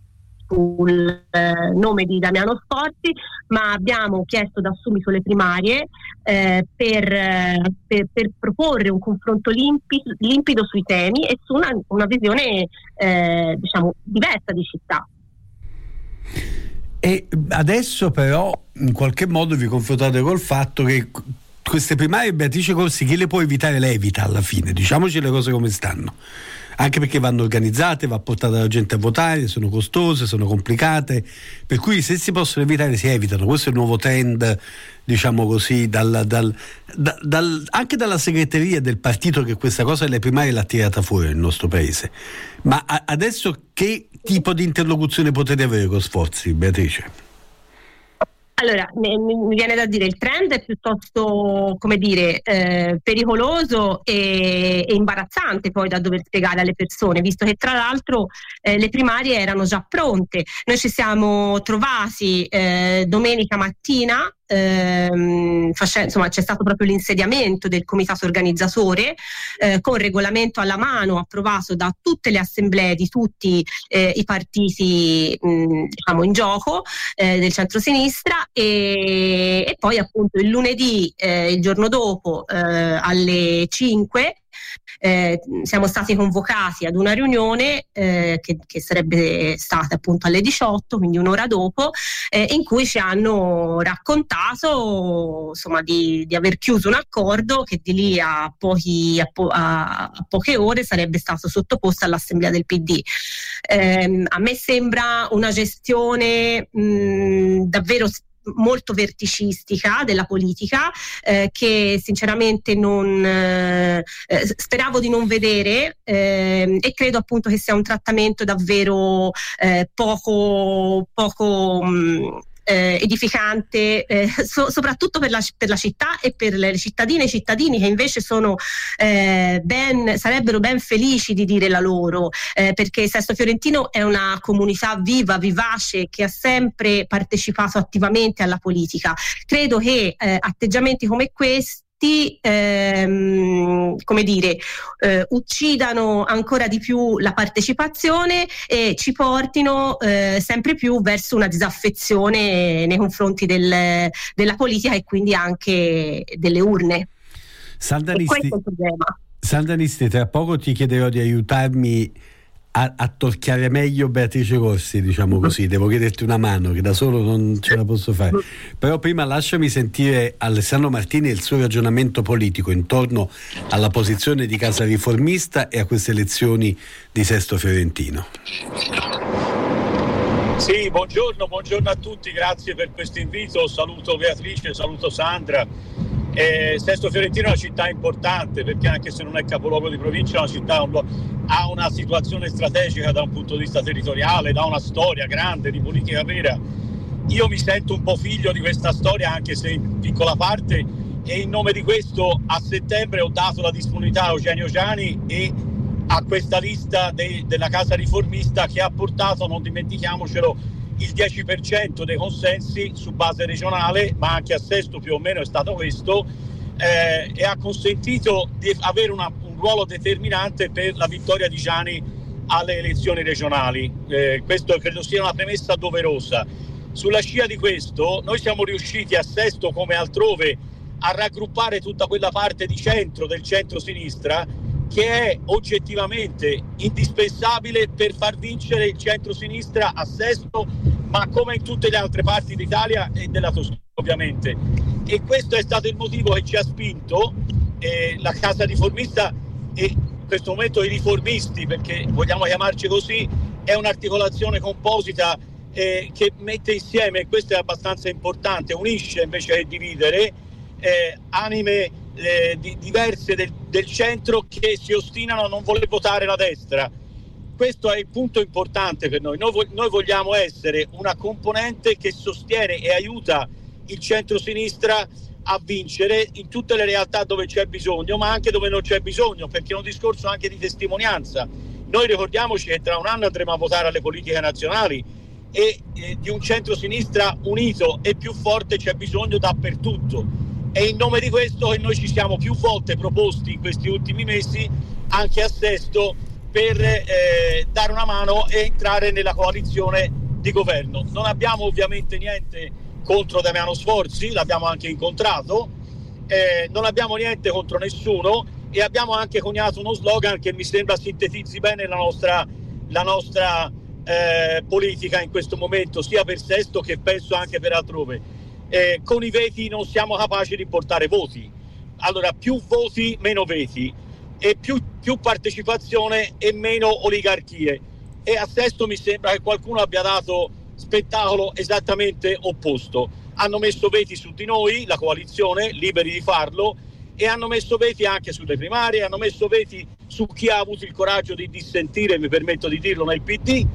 nome di Damiano Sforzi, ma abbiamo chiesto da subito le primarie per proporre un confronto limpido sui temi e su una visione diversa di città. E adesso però in qualche modo vi confrontate col fatto che queste primarie, Beatrice Corsi, chi le può evitare le evita alla fine, diciamoci le cose come stanno. anche perché vanno organizzate, va portata la gente a votare, sono costose, sono complicate, per cui se si possono evitare si evitano. Questo è il nuovo trend, diciamo così, anche dalla segreteria del partito, che questa cosa delle primarie l'ha tirata fuori nel nostro paese. Ma adesso che tipo di interlocuzione potete avere con Sforzi, Beatrice? Allora, mi viene da dire, il trend è piuttosto, come dire, pericoloso e imbarazzante poi da dover spiegare alle persone, visto che tra l'altro le primarie erano già pronte. Noi ci siamo trovati domenica mattina, insomma, c'è stato proprio l'insediamento del comitato organizzatore con regolamento alla mano approvato da tutte le assemblee di tutti i partiti diciamo in gioco del centrosinistra, e poi appunto il lunedì, il giorno dopo, alle 5 siamo stati convocati ad una riunione che sarebbe stata appunto alle 18, quindi un'ora dopo, in cui ci hanno raccontato insomma di aver chiuso un accordo che di lì a poche ore sarebbe stato sottoposto all'assemblea del PD. A me sembra una gestione davvero molto verticistica della politica, che sinceramente speravo di non vedere, e credo appunto che sia un trattamento davvero poco edificante, soprattutto per la città e per le cittadine e i cittadini, che invece sarebbero ben felici di dire la loro, perché Sesto Fiorentino è una comunità viva, vivace, che ha sempre partecipato attivamente alla politica. Credo che atteggiamenti come questi uccidano ancora di più la partecipazione e ci portino sempre più verso una disaffezione nei confronti della politica e quindi anche delle urne. Sandanisti, questo è il problema. Sandanisti, tra poco ti chiederò di aiutarmi a torchiare meglio Beatrice Corsi, diciamo così. Devo chiederti una mano, che da solo non ce la posso fare. Però prima lasciami sentire Alessandro Martini e il suo ragionamento politico intorno alla posizione di Casa Riformista e a queste elezioni di Sesto Fiorentino. Sì, buongiorno a tutti, grazie per questo invito. Saluto Beatrice, saluto Sandra. Sesto Fiorentino è una città importante, perché anche se non è capoluogo di provincia, è una città ha una situazione strategica da un punto di vista territoriale, da una storia grande di politica vera. Io mi sento un po' figlio di questa storia, anche se in piccola parte, e in nome di questo a settembre ho dato la disponibilità a Eugenio Giani e a questa lista della Casa Riformista, che ha portato, non dimentichiamocelo, il 10% dei consensi su base regionale, ma anche a Sesto più o meno è stato questo, e ha consentito di avere un ruolo determinante per la vittoria di Giani alle elezioni regionali. Questo credo sia una premessa doverosa. Sulla scia di questo, noi siamo riusciti a Sesto, come altrove, a raggruppare tutta quella parte di centro, del centro-sinistra, che è oggettivamente indispensabile per far vincere il centro-sinistra a Sesto, ma come in tutte le altre parti d'Italia e della Toscana ovviamente. E questo è stato il motivo che ci ha spinto la Casa Riformista, e in questo momento i riformisti, perché vogliamo chiamarci così, è un'articolazione composita che mette insieme, e questo è abbastanza importante, unisce invece che dividere anime diverse del centro, che si ostinano a non voler votare la destra. Questo è il punto importante per noi. Noi vogliamo essere una componente che sostiene e aiuta il centro-sinistra a vincere in tutte le realtà dove c'è bisogno, ma anche dove non c'è bisogno, perché è un discorso anche di testimonianza. Noi ricordiamoci che tra un anno andremo a votare alle politiche nazionali, e di un centro-sinistra unito e più forte c'è bisogno dappertutto. È in nome di questo che noi ci siamo più volte proposti in questi ultimi mesi, anche a Sesto, per dare una mano e entrare nella coalizione di governo. Non abbiamo ovviamente niente contro Damiano Sforzi, l'abbiamo anche incontrato, non abbiamo niente contro nessuno, e abbiamo anche coniato uno slogan che mi sembra sintetizzi bene la nostra politica in questo momento, sia per Sesto che penso anche per altrove. Con i veti non siamo capaci di portare voti. Allora, più voti, meno veti. e più partecipazione e meno oligarchie. E a Sesto mi sembra che qualcuno abbia dato spettacolo esattamente opposto. Hanno messo veti su di noi, la coalizione, liberi di farlo, e hanno messo veti anche sulle primarie, hanno messo veti su chi ha avuto il coraggio di dissentire, mi permetto di dirlo, nel PD.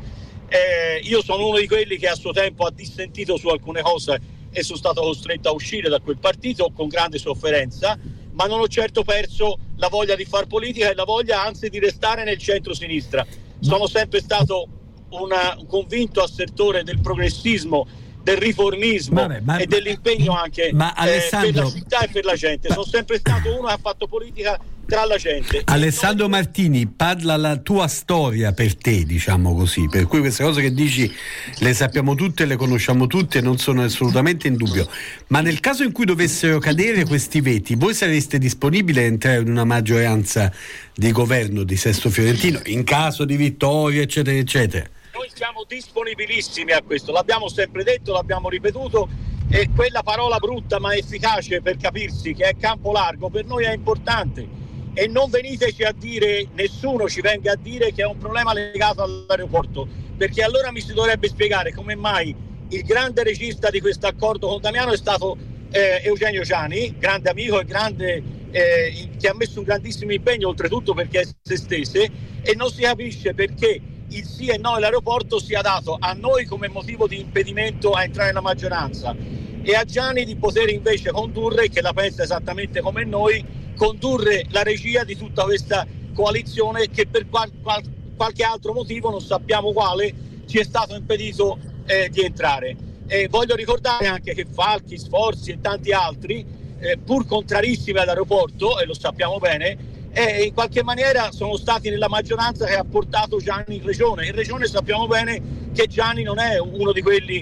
Io sono uno di quelli che a suo tempo ha dissentito su alcune cose e sono stato costretto a uscire da quel partito con grande sofferenza, ma non ho certo perso la voglia di far politica e la voglia anzi di restare nel centro-sinistra. Sono sempre stato un convinto assertore del progressismo, del riformismo e dell'impegno anche per la città e per la gente. Sono sempre stato uno che ha fatto politica tra la gente. Alessandro Martini, parla la tua storia per te, diciamo così, per cui queste cose che dici le sappiamo tutte, le conosciamo tutte e non sono assolutamente in dubbio, ma nel caso in cui dovessero cadere questi veti, voi sareste disponibili a entrare in una maggioranza di governo di Sesto Fiorentino in caso di vittoria, eccetera eccetera? Noi siamo disponibilissimi a questo, l'abbiamo sempre detto, l'abbiamo ripetuto, e quella parola brutta ma efficace per capirsi, che è campo largo, per noi è importante. E non veniteci a dire, nessuno ci venga a dire che è un problema legato all'aeroporto, perché allora mi si dovrebbe spiegare come mai il grande regista di questo accordo con Damiano è stato Eugenio Giani, grande amico e che ha messo un grandissimo impegno, oltretutto perché è se stesse, e non si capisce perché il sì e no all'aeroporto sia dato a noi come motivo di impedimento a entrare nella maggioranza e a Giani di poter invece condurre, che la pensa esattamente come noi, condurre la regia di tutta questa coalizione che per qualche altro motivo, non sappiamo quale, ci è stato impedito di entrare. Voglio ricordare anche che Falchi, Sforzi e tanti altri, pur contrarissimi all'aeroporto, e lo sappiamo bene, in qualche maniera sono stati nella maggioranza che ha portato Gianni in regione. In regione sappiamo bene che Gianni non è uno di quelli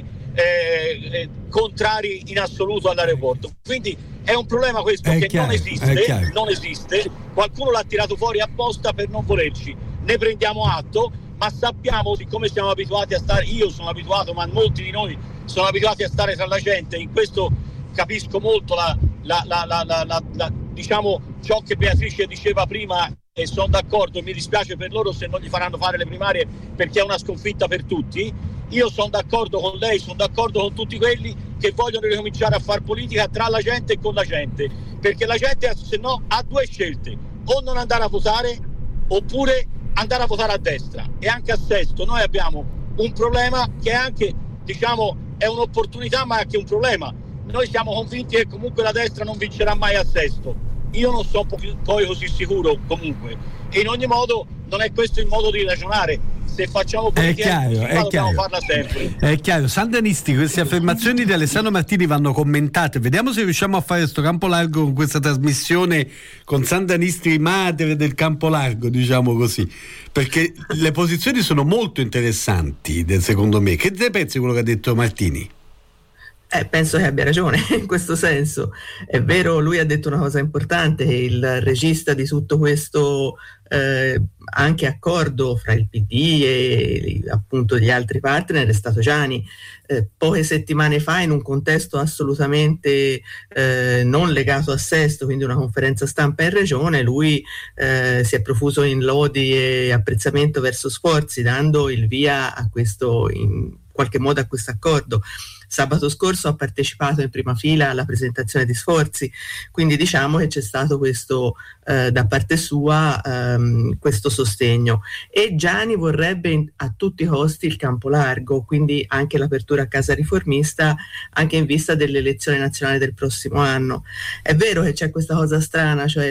contrari in assoluto all'aeroporto, quindi è un problema questo che non esiste, qualcuno l'ha tirato fuori apposta per non volerci, ne prendiamo atto, ma sappiamo, siccome siamo abituati a stare, io sono abituato, ma molti di noi sono abituati a stare tra la gente, in questo capisco molto diciamo ciò che Beatrice diceva prima, e sono d'accordo, e mi dispiace per loro se non gli faranno fare le primarie perché è una sconfitta per tutti. Io sono d'accordo con lei, sono d'accordo con tutti quelli che vogliono ricominciare a fare politica tra la gente e con la gente, perché la gente se no ha due scelte: o non andare a votare oppure andare a votare a destra. E anche a Sesto noi abbiamo un problema che è anche, diciamo, è un'opportunità ma è anche un problema. Noi siamo convinti che comunque la destra non vincerà mai a Sesto. Io non sono poi così sicuro comunque, e in ogni modo non è questo il modo di ragionare. Se facciamo politica dobbiamo farla sempre. È chiaro. Sandanisti, queste affermazioni di Alessandro Martini vanno commentate. Vediamo se riusciamo a fare questo campo largo con questa trasmissione con Sandanisti madre del campo largo, diciamo così, perché le posizioni sono molto interessanti secondo me. Che ne pensi di quello che ha detto Martini? Penso che abbia ragione in questo senso. È vero, lui ha detto una cosa importante, che il regista di tutto questo anche accordo fra il PD e appunto gli altri partner è stato Giani. Poche settimane fa, in un contesto assolutamente non legato a Sesto, quindi una conferenza stampa in regione, lui si è profuso in lodi e apprezzamento verso Sforzi, dando il via a questo, in qualche modo, a questo accordo. Sabato scorso ha partecipato in prima fila alla presentazione di Sforzi, quindi diciamo che c'è stato questo da parte sua questo sostegno, e Giani vorrebbe a tutti i costi il campo largo, quindi anche l'apertura a casa riformista, anche in vista delle elezioni nazionali del prossimo anno. È vero che c'è questa cosa strana, cioè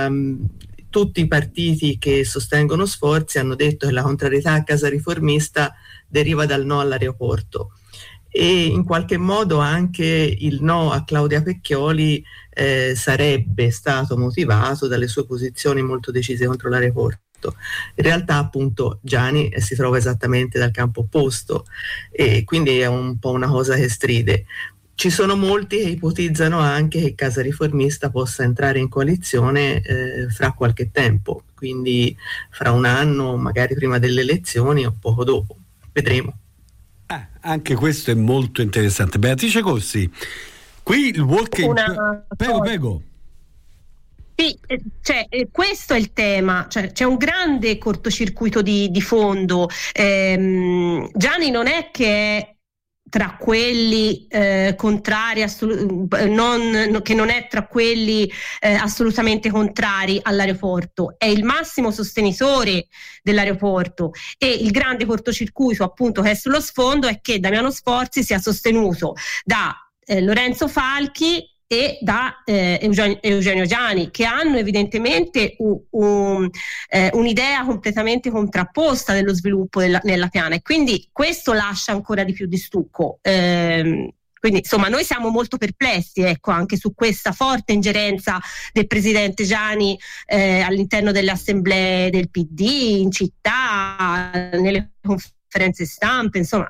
tutti i partiti che sostengono Sforzi hanno detto che la contrarietà a casa riformista deriva dal no all'aeroporto, e in qualche modo anche il no a Claudia Pecchioli sarebbe stato motivato dalle sue posizioni molto decise contro l'aeroporto. In realtà appunto Giani si trova esattamente dal campo opposto, e quindi è un po' una cosa che stride. Ci sono molti che ipotizzano anche che Casa Riformista possa entrare in coalizione fra qualche tempo, quindi fra un anno, magari prima delle elezioni o poco dopo, vedremo. Anche questo è molto interessante. Beatrice Corsi, qui il walking... Prego. Sì, Sì, questo è il tema, cioè, c'è un grande cortocircuito di fondo. Gianni non è che è tra quelli contrari, che non è tra quelli assolutamente contrari all'aeroporto, è il massimo sostenitore dell'aeroporto, e il grande cortocircuito appunto che è sullo sfondo è che Damiano Sforzi sia sostenuto da Lorenzo Falchi e da Eugenio Giani, che hanno evidentemente un'idea completamente contrapposta dello sviluppo nella piana, e quindi questo lascia ancora di più di stucco. Quindi insomma noi siamo molto perplessi, ecco, anche su questa forte ingerenza del presidente Giani all'interno delle assemblee del PD, in città, nelle conferenze stampe, insomma.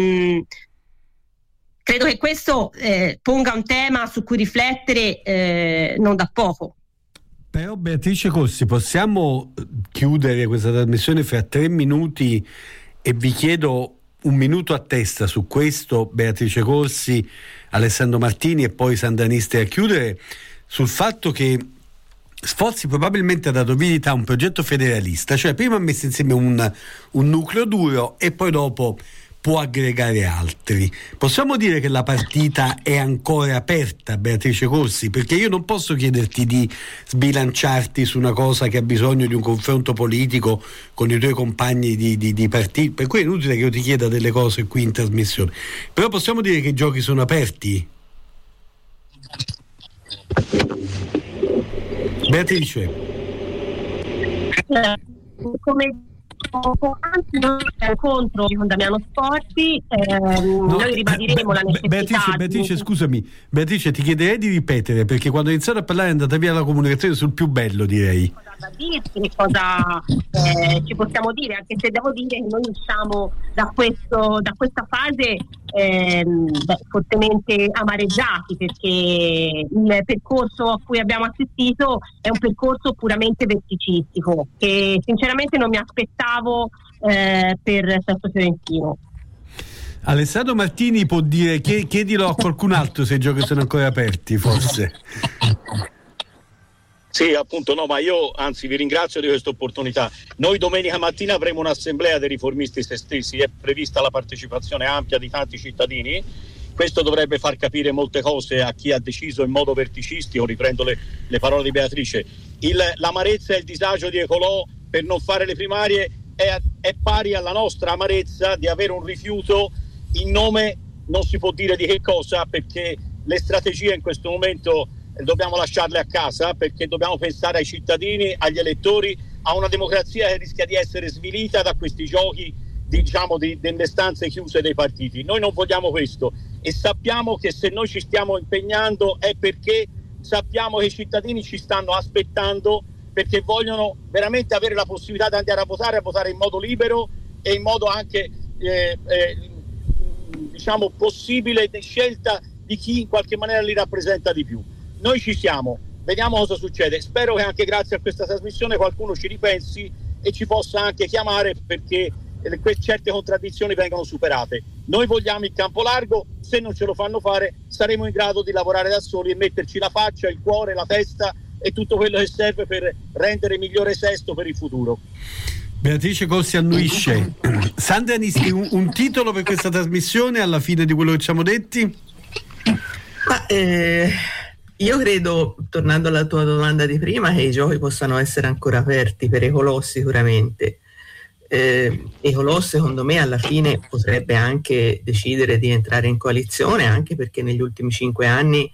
Credo che questo ponga un tema su cui riflettere non da poco. Però Beatrice Corsi, possiamo chiudere questa trasmissione fra 3 minuti e vi chiedo 1 minuto a testa su questo, Beatrice Corsi, Alessandro Martini e poi Sandanisti a chiudere, sul fatto che Sforzi probabilmente ha dato vita a un progetto federalista, cioè prima ha messo insieme un nucleo duro e poi dopo può aggregare altri. Possiamo dire che la partita è ancora aperta, Beatrice Corsi? Perché io non posso chiederti di sbilanciarti su una cosa che ha bisogno di un confronto politico con i tuoi compagni di partito, per cui è inutile che io ti chieda delle cose qui in trasmissione. Però possiamo dire che i giochi sono aperti? Beatrice? Come incontro con Damiano Sforzi, noi ribadiremo la necessità. Beatrice, scusami, Beatrice, ti chiederei di ripetere, perché quando ho iniziato a parlare è andata via la comunicazione sul più bello, direi. Da dirti, cosa ci possiamo dire, anche se devo dire che noi usciamo da questa fase fortemente amareggiati, perché il percorso a cui abbiamo assistito è un percorso puramente verticistico che sinceramente non mi aspettavo per Sesto Fiorentino. Alessandro Martini può dire, chiedilo a qualcun altro se i giochi sono ancora aperti, forse. Sì, appunto, no, ma io anzi vi ringrazio di questa opportunità. Noi domenica mattina avremo un'assemblea dei riformisti se stessi, è prevista la partecipazione ampia di tanti cittadini. Questo dovrebbe far capire molte cose a chi ha deciso in modo verticistico, riprendo le parole di Beatrice. L'amarezza e il disagio di Ecolò per non fare le primarie è pari alla nostra amarezza di avere un rifiuto in nome non si può dire di che cosa, perché le strategie in questo momento dobbiamo lasciarle a casa, perché dobbiamo pensare ai cittadini, agli elettori, a una democrazia che rischia di essere svilita da questi giochi, diciamo, delle stanze chiuse dei partiti. Noi non vogliamo questo e sappiamo che se noi ci stiamo impegnando è perché sappiamo che i cittadini ci stanno aspettando, perché vogliono veramente avere la possibilità di andare a votare in modo libero e in modo anche diciamo possibile di scelta di chi in qualche maniera li rappresenta di più. Noi ci siamo, vediamo cosa succede. Spero che anche grazie a questa trasmissione qualcuno ci ripensi e ci possa anche chiamare, perché certe contraddizioni vengano superate. Noi vogliamo il campo largo, se non ce lo fanno fare saremo in grado di lavorare da soli e metterci la faccia, il cuore, la testa e tutto quello che serve per rendere migliore Sesto per il futuro. Beatrice Corsi annuisce. Sandra Nisti, un titolo per questa trasmissione alla fine di quello che ci siamo detti? Io credo, tornando alla tua domanda di prima, che i giochi possano essere ancora aperti per Ecolò sicuramente. Ecolò secondo me alla fine potrebbe anche decidere di entrare in coalizione, anche perché negli ultimi 5 anni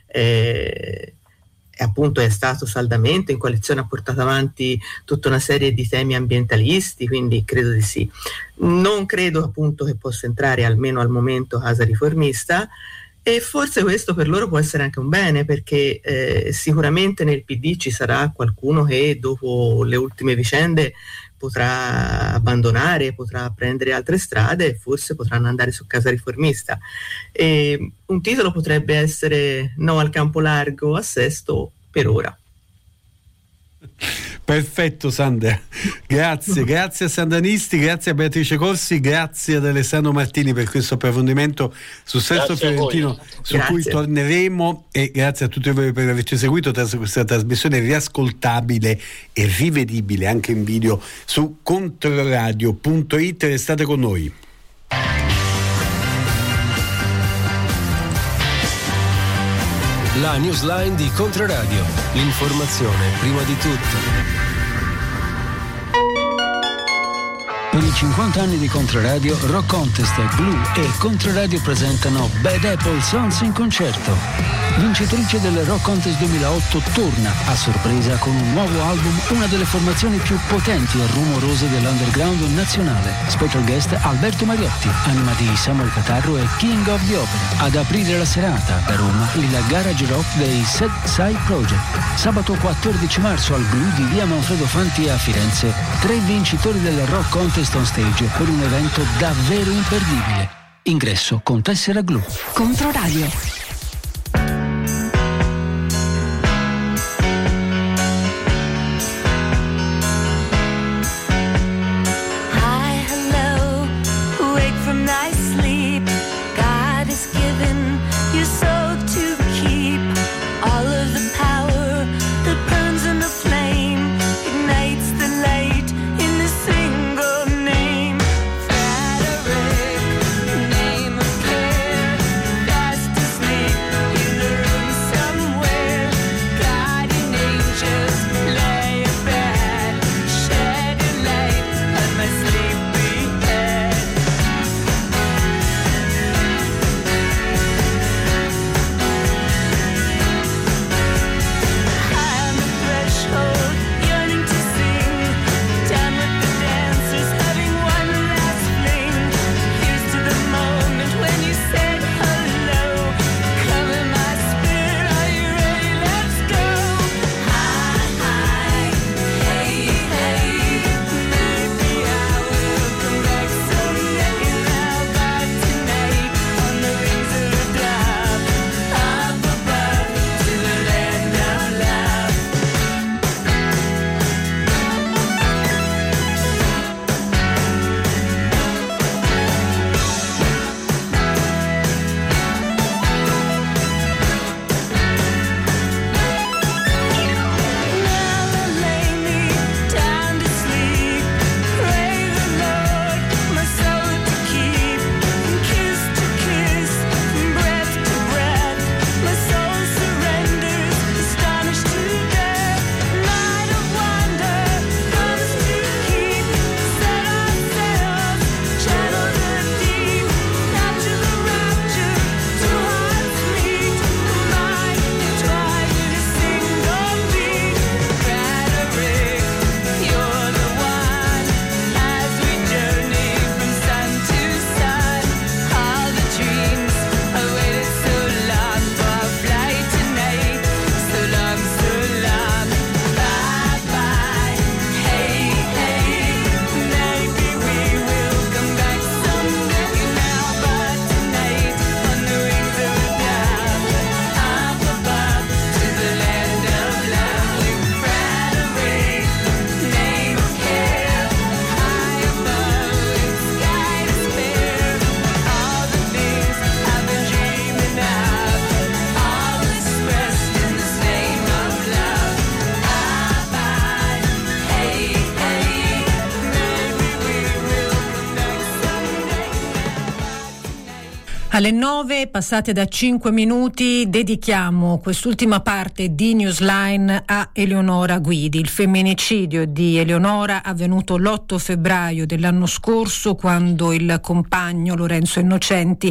appunto è stato saldamente in coalizione, ha portato avanti tutta una serie di temi ambientalisti, quindi credo di sì. Non credo appunto che possa entrare, almeno al momento, Casa Riformista, e forse questo per loro può essere anche un bene, perché sicuramente nel PD ci sarà qualcuno che dopo le ultime vicende potrà abbandonare, potrà prendere altre strade e forse potranno andare su Casa Riformista. E un titolo potrebbe essere No al campo largo a Sesto per ora. Perfetto Sandra, grazie a Sandra Nisti, grazie a Beatrice Corsi, grazie ad Alessandro Martini per questo approfondimento su Sesto Fiorentino, su cui torneremo, e grazie a tutti voi per averci seguito. Questa trasmissione riascoltabile e rivedibile anche in video su controradio.it. Restate con noi. La newsline di Controradio, l'informazione prima di tutto. Per i 50 anni di Controradio, Rock Contest, Glue e Controradio presentano Bad Apple Sons in concerto. Vincitrice del Rock Contest 2008 torna a sorpresa con un nuovo album, una delle formazioni più potenti e rumorose dell'underground nazionale. Special guest Alberto Mariotti, anima di Samuel Catarro e King of the Opera. Ad aprire la serata da Roma il garage rock dei Sad Side Project. Sabato 14 marzo al Glue di via Manfredo Fanti a Firenze, 3 vincitori del Rock Contest on stage per un evento davvero imperdibile. Ingresso con tessera Glue. Controradio. Alle 9 passate da 5 minuti dedichiamo quest'ultima parte di Newsline a Eleonora Guidi. Il femminicidio di Eleonora avvenuto l'8 febbraio dell'anno scorso, quando il compagno Lorenzo Innocenti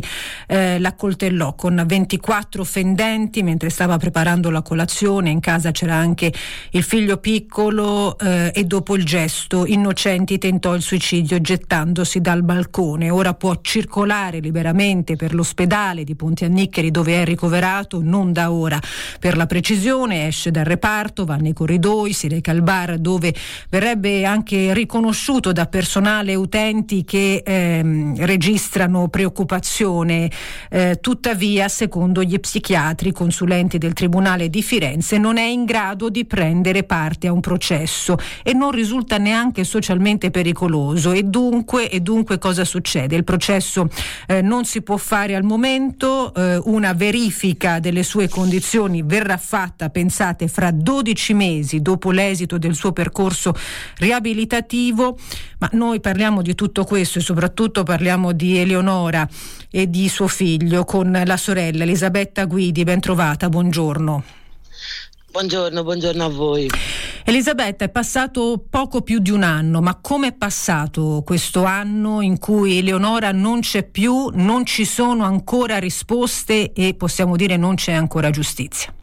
la coltellò con 24 fendenti mentre stava preparando la colazione. In casa c'era anche il figlio piccolo e dopo il gesto Innocenti tentò il suicidio gettandosi dal balcone. Ora può circolare liberamente per per l'ospedale di Ponte Anniccheri dove è ricoverato, non da ora. Per la precisione esce dal reparto, va nei corridoi, si reca al bar dove verrebbe anche riconosciuto da personale e utenti che registrano preoccupazione. Tuttavia, secondo gli psichiatri consulenti del Tribunale di Firenze, non è in grado di prendere parte a un processo e non risulta neanche socialmente pericoloso. E dunque cosa succede? Il processo non si può fare al momento, una verifica delle sue condizioni verrà fatta, pensate, fra 12 mesi dopo l'esito del suo percorso riabilitativo. Ma noi parliamo di tutto questo e soprattutto parliamo di Eleonora e di suo figlio con la sorella Elisabetta Guidi. Ben trovata, buongiorno. Buongiorno a voi. Elisabetta, è passato poco più di un anno, ma come è passato questo anno in cui Eleonora non c'è più, non ci sono ancora risposte e possiamo dire non c'è ancora giustizia?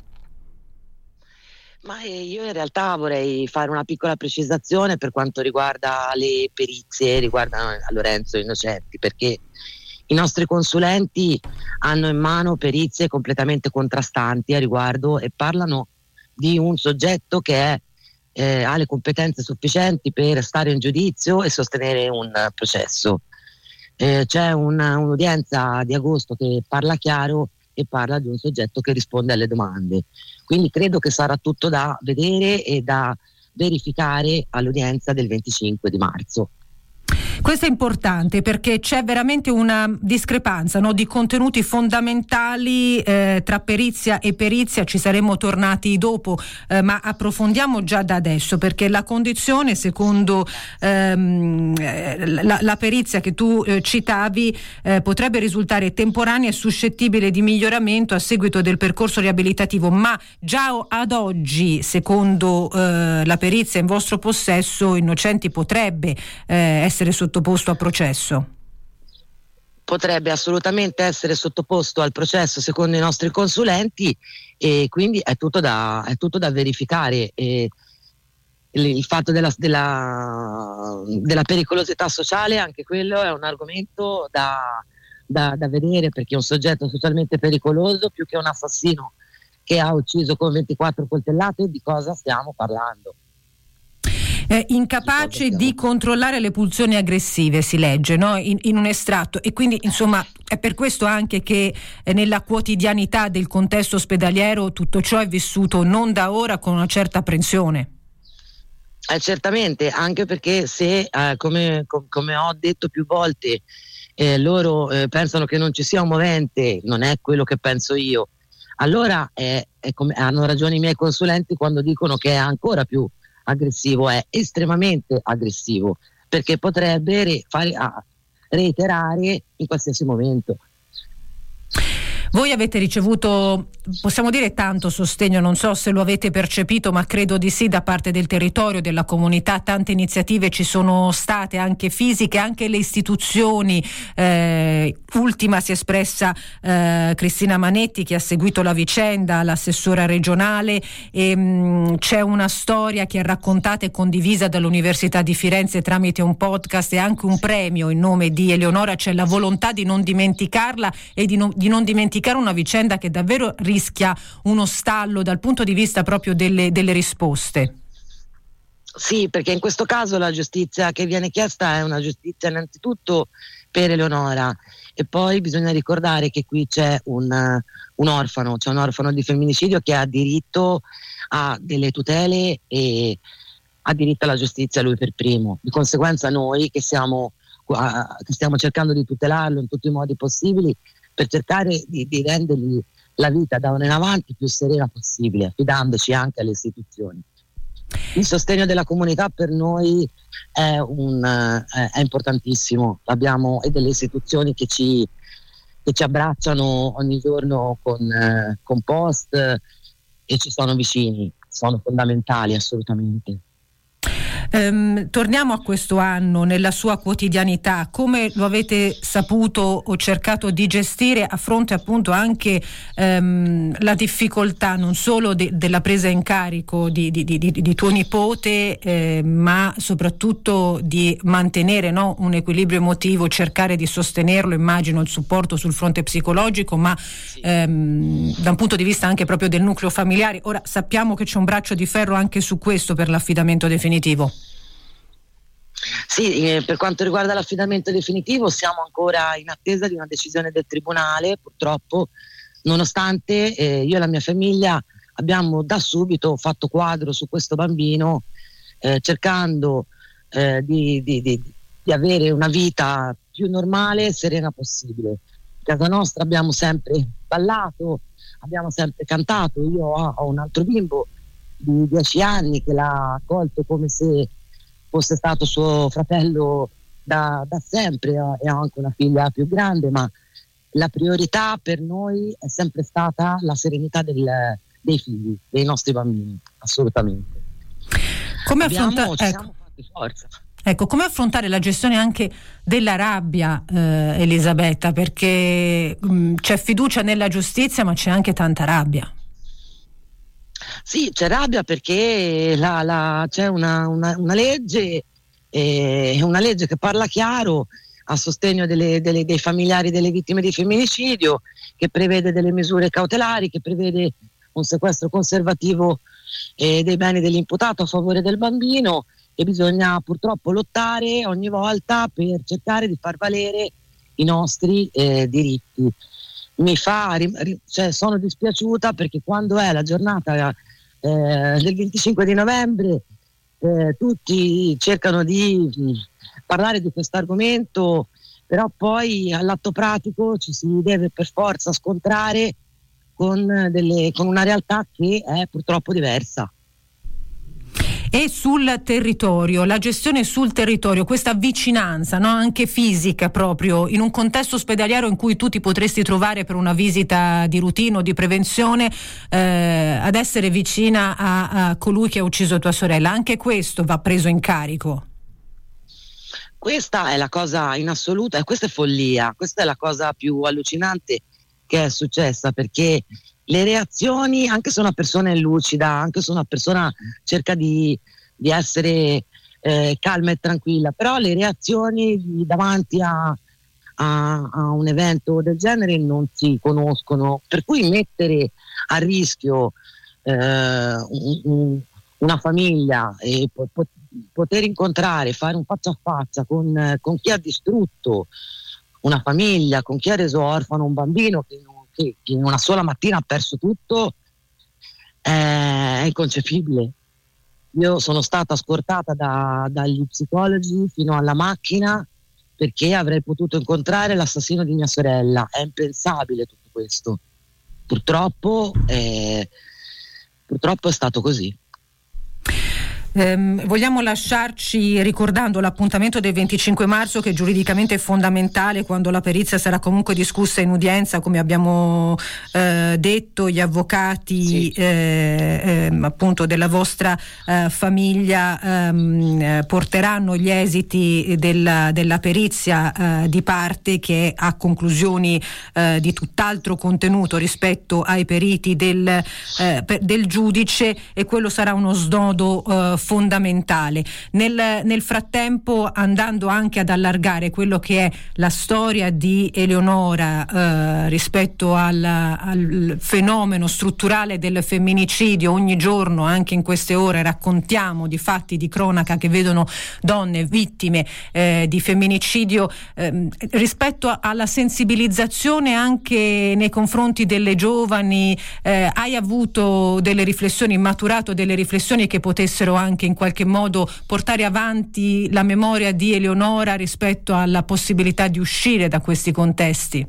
Ma io in realtà vorrei fare una piccola precisazione per quanto riguarda le perizie riguardano a Lorenzo Innocenti, perché i nostri consulenti hanno in mano perizie completamente contrastanti a riguardo e parlano di un soggetto che ha le competenze sufficienti per stare in giudizio e sostenere un processo. C'è un'udienza di agosto che parla chiaro e parla di un soggetto che risponde alle domande. Quindi credo che sarà tutto da vedere e da verificare all'udienza del 25 di marzo. Questo è importante perché c'è veramente una discrepanza, no, di contenuti fondamentali tra perizia e perizia. Ci saremmo tornati dopo, ma approfondiamo già da adesso, perché la condizione, secondo la perizia che tu citavi, potrebbe risultare temporanea e suscettibile di miglioramento a seguito del percorso riabilitativo, ma già ad oggi, secondo la perizia in vostro possesso, Innocenti potrebbe essere sottoposto a processo? Potrebbe assolutamente essere sottoposto al processo secondo i nostri consulenti e quindi è tutto da verificare. Il fatto della pericolosità sociale, anche quello è un argomento da vedere, perché un soggetto socialmente pericoloso, più che un assassino che ha ucciso con 24 coltellate, di cosa stiamo parlando? Incapace di controllare le pulsioni aggressive, si legge, no? in un estratto, e quindi insomma è per questo anche che nella quotidianità del contesto ospedaliero tutto ciò è vissuto non da ora con una certa apprensione. Certamente, anche perché se come ho detto più volte loro pensano che non ci sia un movente, non è quello che penso io, allora hanno ragione i miei consulenti quando dicono che è ancora più aggressivo, è estremamente aggressivo, perché potrebbe reiterare in qualsiasi momento. Voi avete ricevuto, possiamo dire, tanto sostegno, non so se lo avete percepito, ma credo di sì, da parte del territorio, della comunità. Tante iniziative ci sono state, anche fisiche, anche le istituzioni. Ultima si è espressa Cristina Manetti, che ha seguito la vicenda, l'assessora regionale, e c'è una storia che è raccontata e condivisa dall'Università di Firenze tramite un podcast e anche un premio in nome di Eleonora. C'è la volontà di non dimenticarla e di non dimenticare una vicenda che davvero rischia uno stallo dal punto di vista proprio delle risposte. Sì, perché in questo caso la giustizia che viene chiesta è una giustizia innanzitutto per Eleonora, e poi bisogna ricordare che qui c'è un orfano, c'è un orfano di femminicidio che ha diritto a delle tutele e ha diritto alla giustizia lui per primo. Di conseguenza noi che stiamo cercando di tutelarlo in tutti i modi possibili per cercare di rendergli la vita da ora in avanti più serena possibile, affidandoci anche alle istituzioni. Il sostegno della comunità per noi è importantissimo. Abbiamo delle istituzioni che ci abbracciano ogni giorno con post e ci sono vicini, sono fondamentali assolutamente. Torniamo a questo anno nella sua quotidianità, come lo avete saputo o cercato di gestire a fronte appunto anche la difficoltà non solo della presa in carico di tuo nipote, ma soprattutto di mantenere, no, un equilibrio emotivo, cercare di sostenerlo, immagino il supporto sul fronte psicologico, ma da un punto di vista anche proprio del nucleo familiare. Ora sappiamo che c'è un braccio di ferro anche su questo per l'affidamento definitivo. Sì, per quanto riguarda l'affidamento definitivo siamo ancora in attesa di una decisione del tribunale, purtroppo, nonostante io e la mia famiglia abbiamo da subito fatto quadro su questo bambino, cercando di avere una vita più normale e serena possibile. In casa nostra abbiamo sempre ballato, abbiamo sempre cantato. Io ho un altro bimbo di 10 anni che l'ha accolto come se fosse stato suo fratello da sempre, e ho anche una figlia più grande, ma la priorità per noi è sempre stata la serenità dei figli, dei nostri bambini, assolutamente. Come ci siamo fatti forza. Ecco, come affrontare la gestione anche della rabbia, Elisabetta, perché c'è fiducia nella giustizia ma c'è anche tanta rabbia. Sì, c'è rabbia perché c'è una legge, una legge che parla chiaro a sostegno dei familiari delle vittime di femminicidio, che prevede delle misure cautelari, che prevede un sequestro conservativo dei beni dell'imputato a favore del bambino, e bisogna purtroppo lottare ogni volta per cercare di far valere i nostri diritti. Sono dispiaciuta perché quando è la giornata del 25 di novembre tutti cercano di parlare di questo argomento, però poi all'atto pratico ci si deve per forza scontrare con una realtà che è purtroppo diversa. E sul territorio, la gestione sul territorio, questa vicinanza, no, anche fisica, proprio in un contesto ospedaliero in cui tu ti potresti trovare per una visita di routine o di prevenzione, ad essere vicina a colui che ha ucciso tua sorella, anche questo va preso in carico. Questa è la cosa in assoluto, e questa è follia, questa è la cosa più allucinante che è successa, perché le reazioni, anche se una persona è lucida, anche se una persona cerca di essere calma e tranquilla, però le reazioni davanti a un evento del genere non si conoscono, per cui mettere a rischio una famiglia e poter incontrare, fare un faccia a faccia con chi ha distrutto una famiglia, con chi ha reso orfano un bambino che in una sola mattina ha perso tutto, è inconcepibile. Io sono stata scortata dagli psicologi fino alla macchina perché avrei potuto incontrare l'assassino di mia sorella. È impensabile tutto questo. Purtroppo è stato così. Vogliamo lasciarci ricordando l'appuntamento del 25 marzo, che giuridicamente è fondamentale, quando la perizia sarà comunque discussa in udienza, come abbiamo detto. Gli avvocati appunto della vostra famiglia porteranno gli esiti della perizia di parte, che ha conclusioni di tutt'altro contenuto rispetto ai periti del giudice, e quello sarà uno snodo fondamentale. Nel frattempo, andando anche ad allargare quello che è la storia di Eleonora rispetto al fenomeno strutturale del femminicidio, ogni giorno, anche in queste ore, raccontiamo di fatti di cronaca che vedono donne vittime di femminicidio, rispetto alla sensibilizzazione anche nei confronti delle giovani. Hai avuto delle riflessioni, maturato delle riflessioni che potessero anche in qualche modo portare avanti la memoria di Eleonora rispetto alla possibilità di uscire da questi contesti?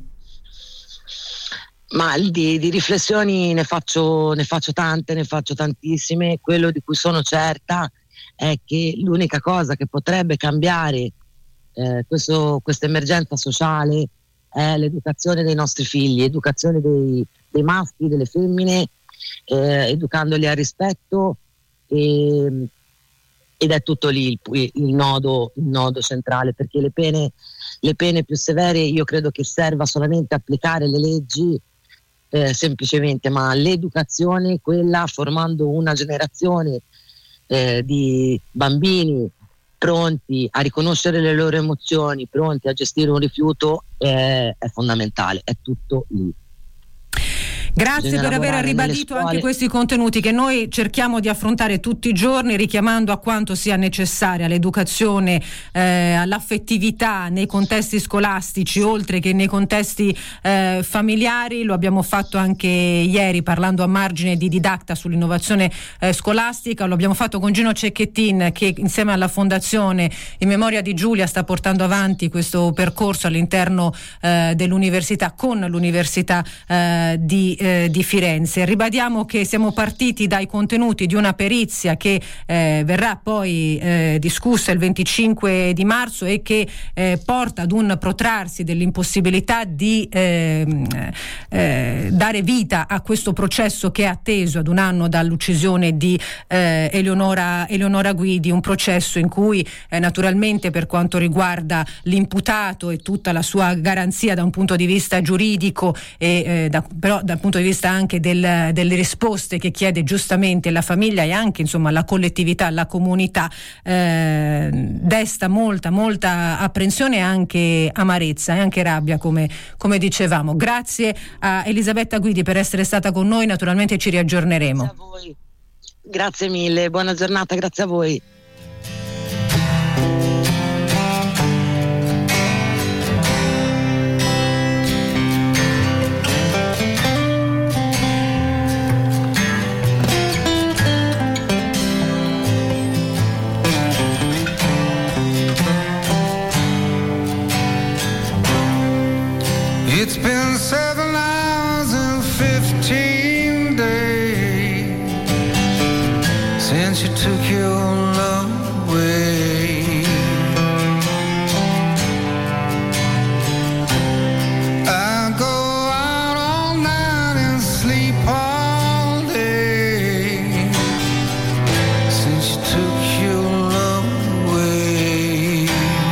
Ma di riflessioni ne faccio tante, ne faccio tantissime. Quello di cui sono certa è che l'unica cosa che potrebbe cambiare questa emergenza sociale è l'educazione dei nostri figli, educazione dei maschi, delle femmine, educandoli al rispetto e ed è tutto lì il nodo centrale, perché le pene più severe io credo che serva solamente applicare le leggi semplicemente, ma l'educazione, quella formando una generazione di bambini pronti a riconoscere le loro emozioni, pronti a gestire un rifiuto, è fondamentale, è tutto lì. Grazie per aver ribadito anche questi contenuti che noi cerchiamo di affrontare tutti i giorni, richiamando a quanto sia necessaria l'educazione all'affettività nei contesti scolastici oltre che nei contesti familiari. Lo abbiamo fatto anche ieri parlando a margine di Didacta sull'innovazione scolastica, lo abbiamo fatto con Gino Cecchettin, che insieme alla Fondazione in memoria di Giulia sta portando avanti questo percorso all'interno dell'università, con l'Università di Firenze. Ribadiamo che siamo partiti dai contenuti di una perizia che verrà poi discussa il 25 di marzo e che porta ad un protrarsi dell'impossibilità di dare vita a questo processo che è atteso ad un anno dall'uccisione di Eleonora Guidi, un processo in cui naturalmente per quanto riguarda l'imputato e tutta la sua garanzia da un punto di vista giuridico però dal punto di vista anche delle risposte che chiede giustamente la famiglia e anche insomma la collettività, la comunità, desta molta apprensione e anche amarezza e anche rabbia come dicevamo. Grazie a Elisabetta Guidi per essere stata con noi, naturalmente ci riaggiorneremo. Grazie a voi. Grazie mille, buona giornata, grazie a voi. It's been 7 hours and 15 days since you took your love away. I go out all night and sleep all day since you took your love away.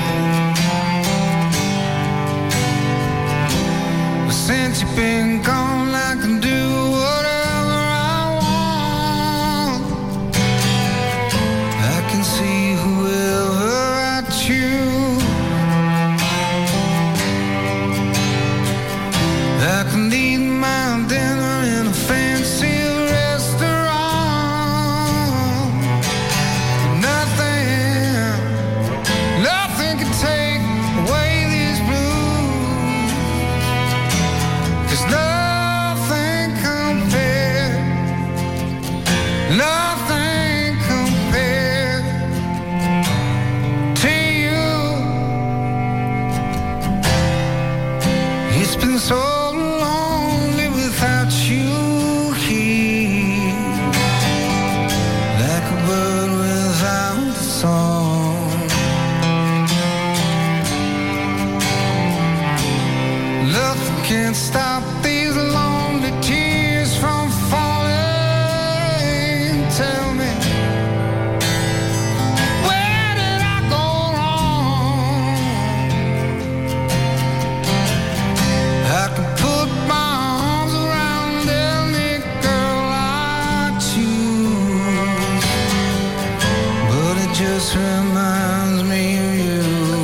Since you've been gone, I can do whatever I want. I can see whoever I choose. I can eat my dinner in a fancy restaurant. Nothing can take away these blues. 'Cause nothing compared to you. It's been so lonely without you here, like a bird without a song. Nothing can stop these lonely tears from falling. Tell me, where did I go wrong? I can put my arms around any girl I choose, but it just reminds me of you.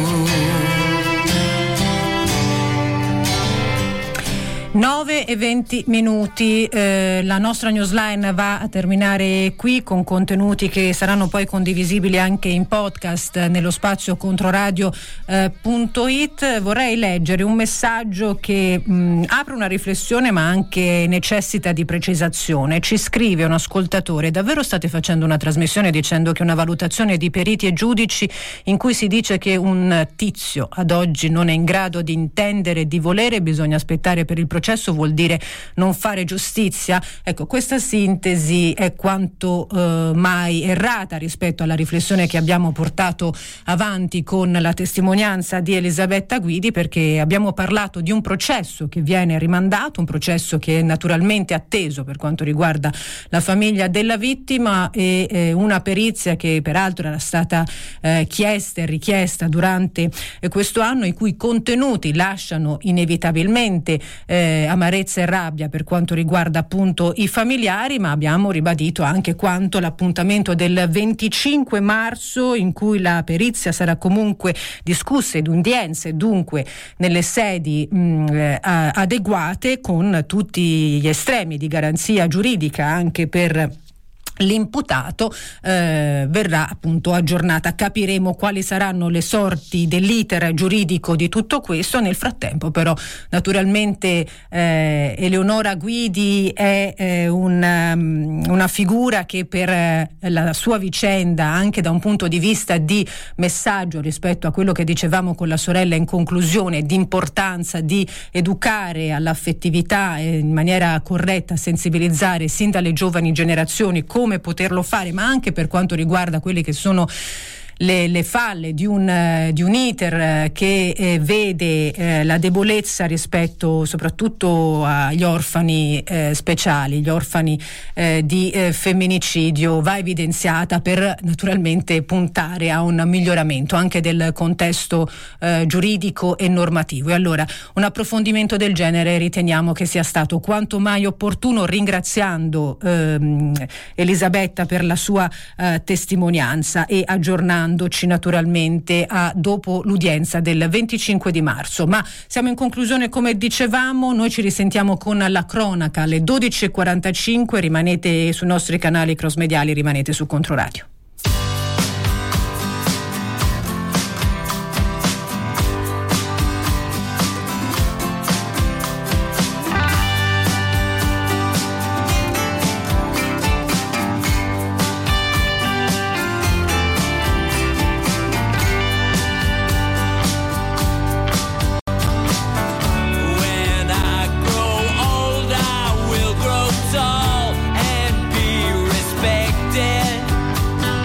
9:20. La nostra newsline va a terminare qui con contenuti che saranno poi condivisibili anche in podcast nello spazio controradio.it. Vorrei leggere un messaggio che apre una riflessione ma anche necessita di precisazione. Ci scrive un ascoltatore: davvero state facendo una trasmissione dicendo che una valutazione di periti e giudici in cui si dice che un tizio ad oggi non è in grado di intendere e di volere, bisogna aspettare per il processo processo vuol dire non fare giustizia. Ecco, questa sintesi è quanto mai errata rispetto alla riflessione che abbiamo portato avanti con la testimonianza di Elisabetta Guidi, perché abbiamo parlato di un processo che viene rimandato, un processo che è naturalmente atteso per quanto riguarda la famiglia della vittima, e una perizia che peraltro era stata chiesta e richiesta durante questo anno, i cui contenuti lasciano inevitabilmente amarezza e rabbia per quanto riguarda appunto i familiari, ma abbiamo ribadito anche quanto l'appuntamento del 25 marzo, in cui la perizia sarà comunque discussa ed udienze dunque nelle sedi adeguate, con tutti gli estremi di garanzia giuridica anche per l'imputato, verrà appunto aggiornata. Capiremo quali saranno le sorti dell'iter giuridico di tutto questo. Nel frattempo però naturalmente Eleonora Guidi è una figura che per la sua vicenda, anche da un punto di vista di messaggio rispetto a quello che dicevamo con la sorella in conclusione, di importanza di educare all'affettività in maniera corretta, sensibilizzare sin dalle giovani generazioni come poterlo fare, ma anche per quanto riguarda quelle che sono le falle di un iter che vede la debolezza rispetto soprattutto agli orfani speciali, gli orfani di femminicidio, va evidenziata per naturalmente puntare a un miglioramento anche del contesto giuridico e normativo. E allora un approfondimento del genere riteniamo che sia stato quanto mai opportuno, ringraziando Elisabetta per la sua testimonianza e aggiornandoci naturalmente a dopo l'udienza del 25 di marzo. Ma siamo in conclusione, come dicevamo, noi ci risentiamo con la cronaca alle 12.45, rimanete sui nostri canali cross mediali, rimanete su Controradio. Tall and be respected.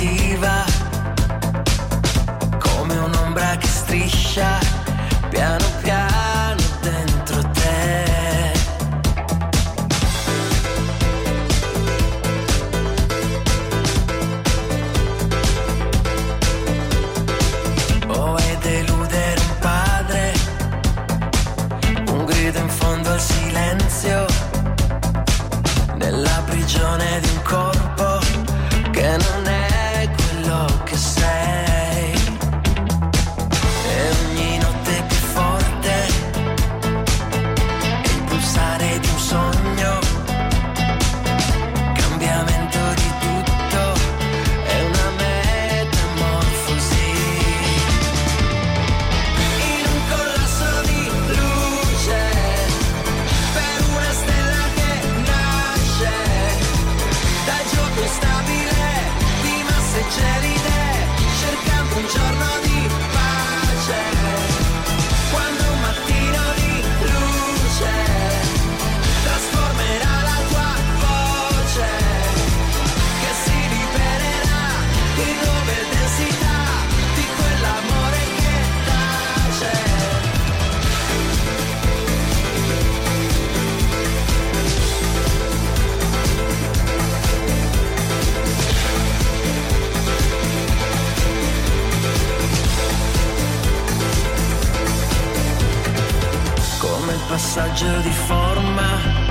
cattiva, come un'ombra che striscia piano piano dentro te. Oh, è deludere un padre, un grido in fondo al silenzio, nella prigione di un corpo che non è quello che sei. E ogni notte più forte è il pulsare di un sogno, cambiamento di tutto, è una metamorfosi. In un collasso di luce, per una stella che nasce dal gioco instabile di masse gelide, cercando un giorno di pace. Quando un mattino di luce trasformerà la tua voce, che si libererà in nuove densità di quell'amore che tace. Come il passaggio di forma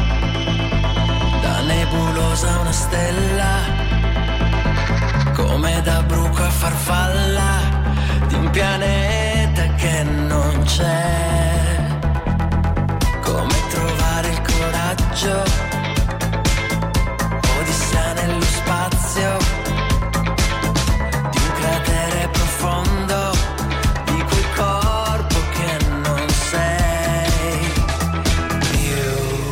da nebulosa a una stella, come da bruco a farfalla di un pianeta che non c'è. Come trovare il coraggio, odissea nello spazio di un cratere profondo, di quel corpo che non sei più.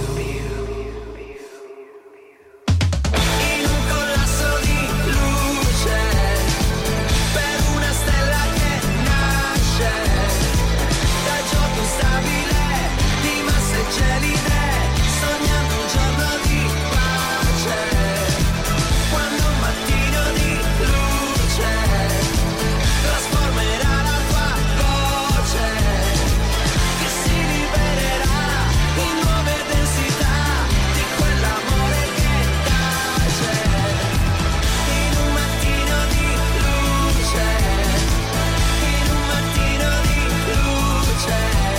In un collasso di luce, per una stella che nasce dal gioco instabile di masse gelide, sognando un giorno di pace. Quando un mattino di luce trasformerà la tua voce, che si libererà in nuove densità di quell'amore che tace. In un mattino di luce, in un mattino di luce.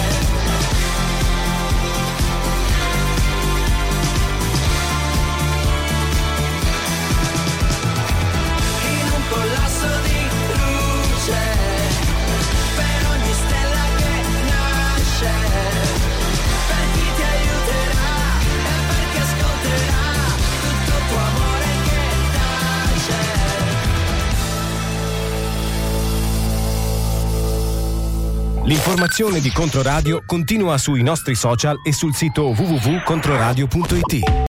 In un collasso di luce, per ogni stella che nasce, per chi ti aiuterà e per chi ascolterà tutto tuo amore che tace. L'informazione di Controradio continua sui nostri social e sul sito www.controradio.it.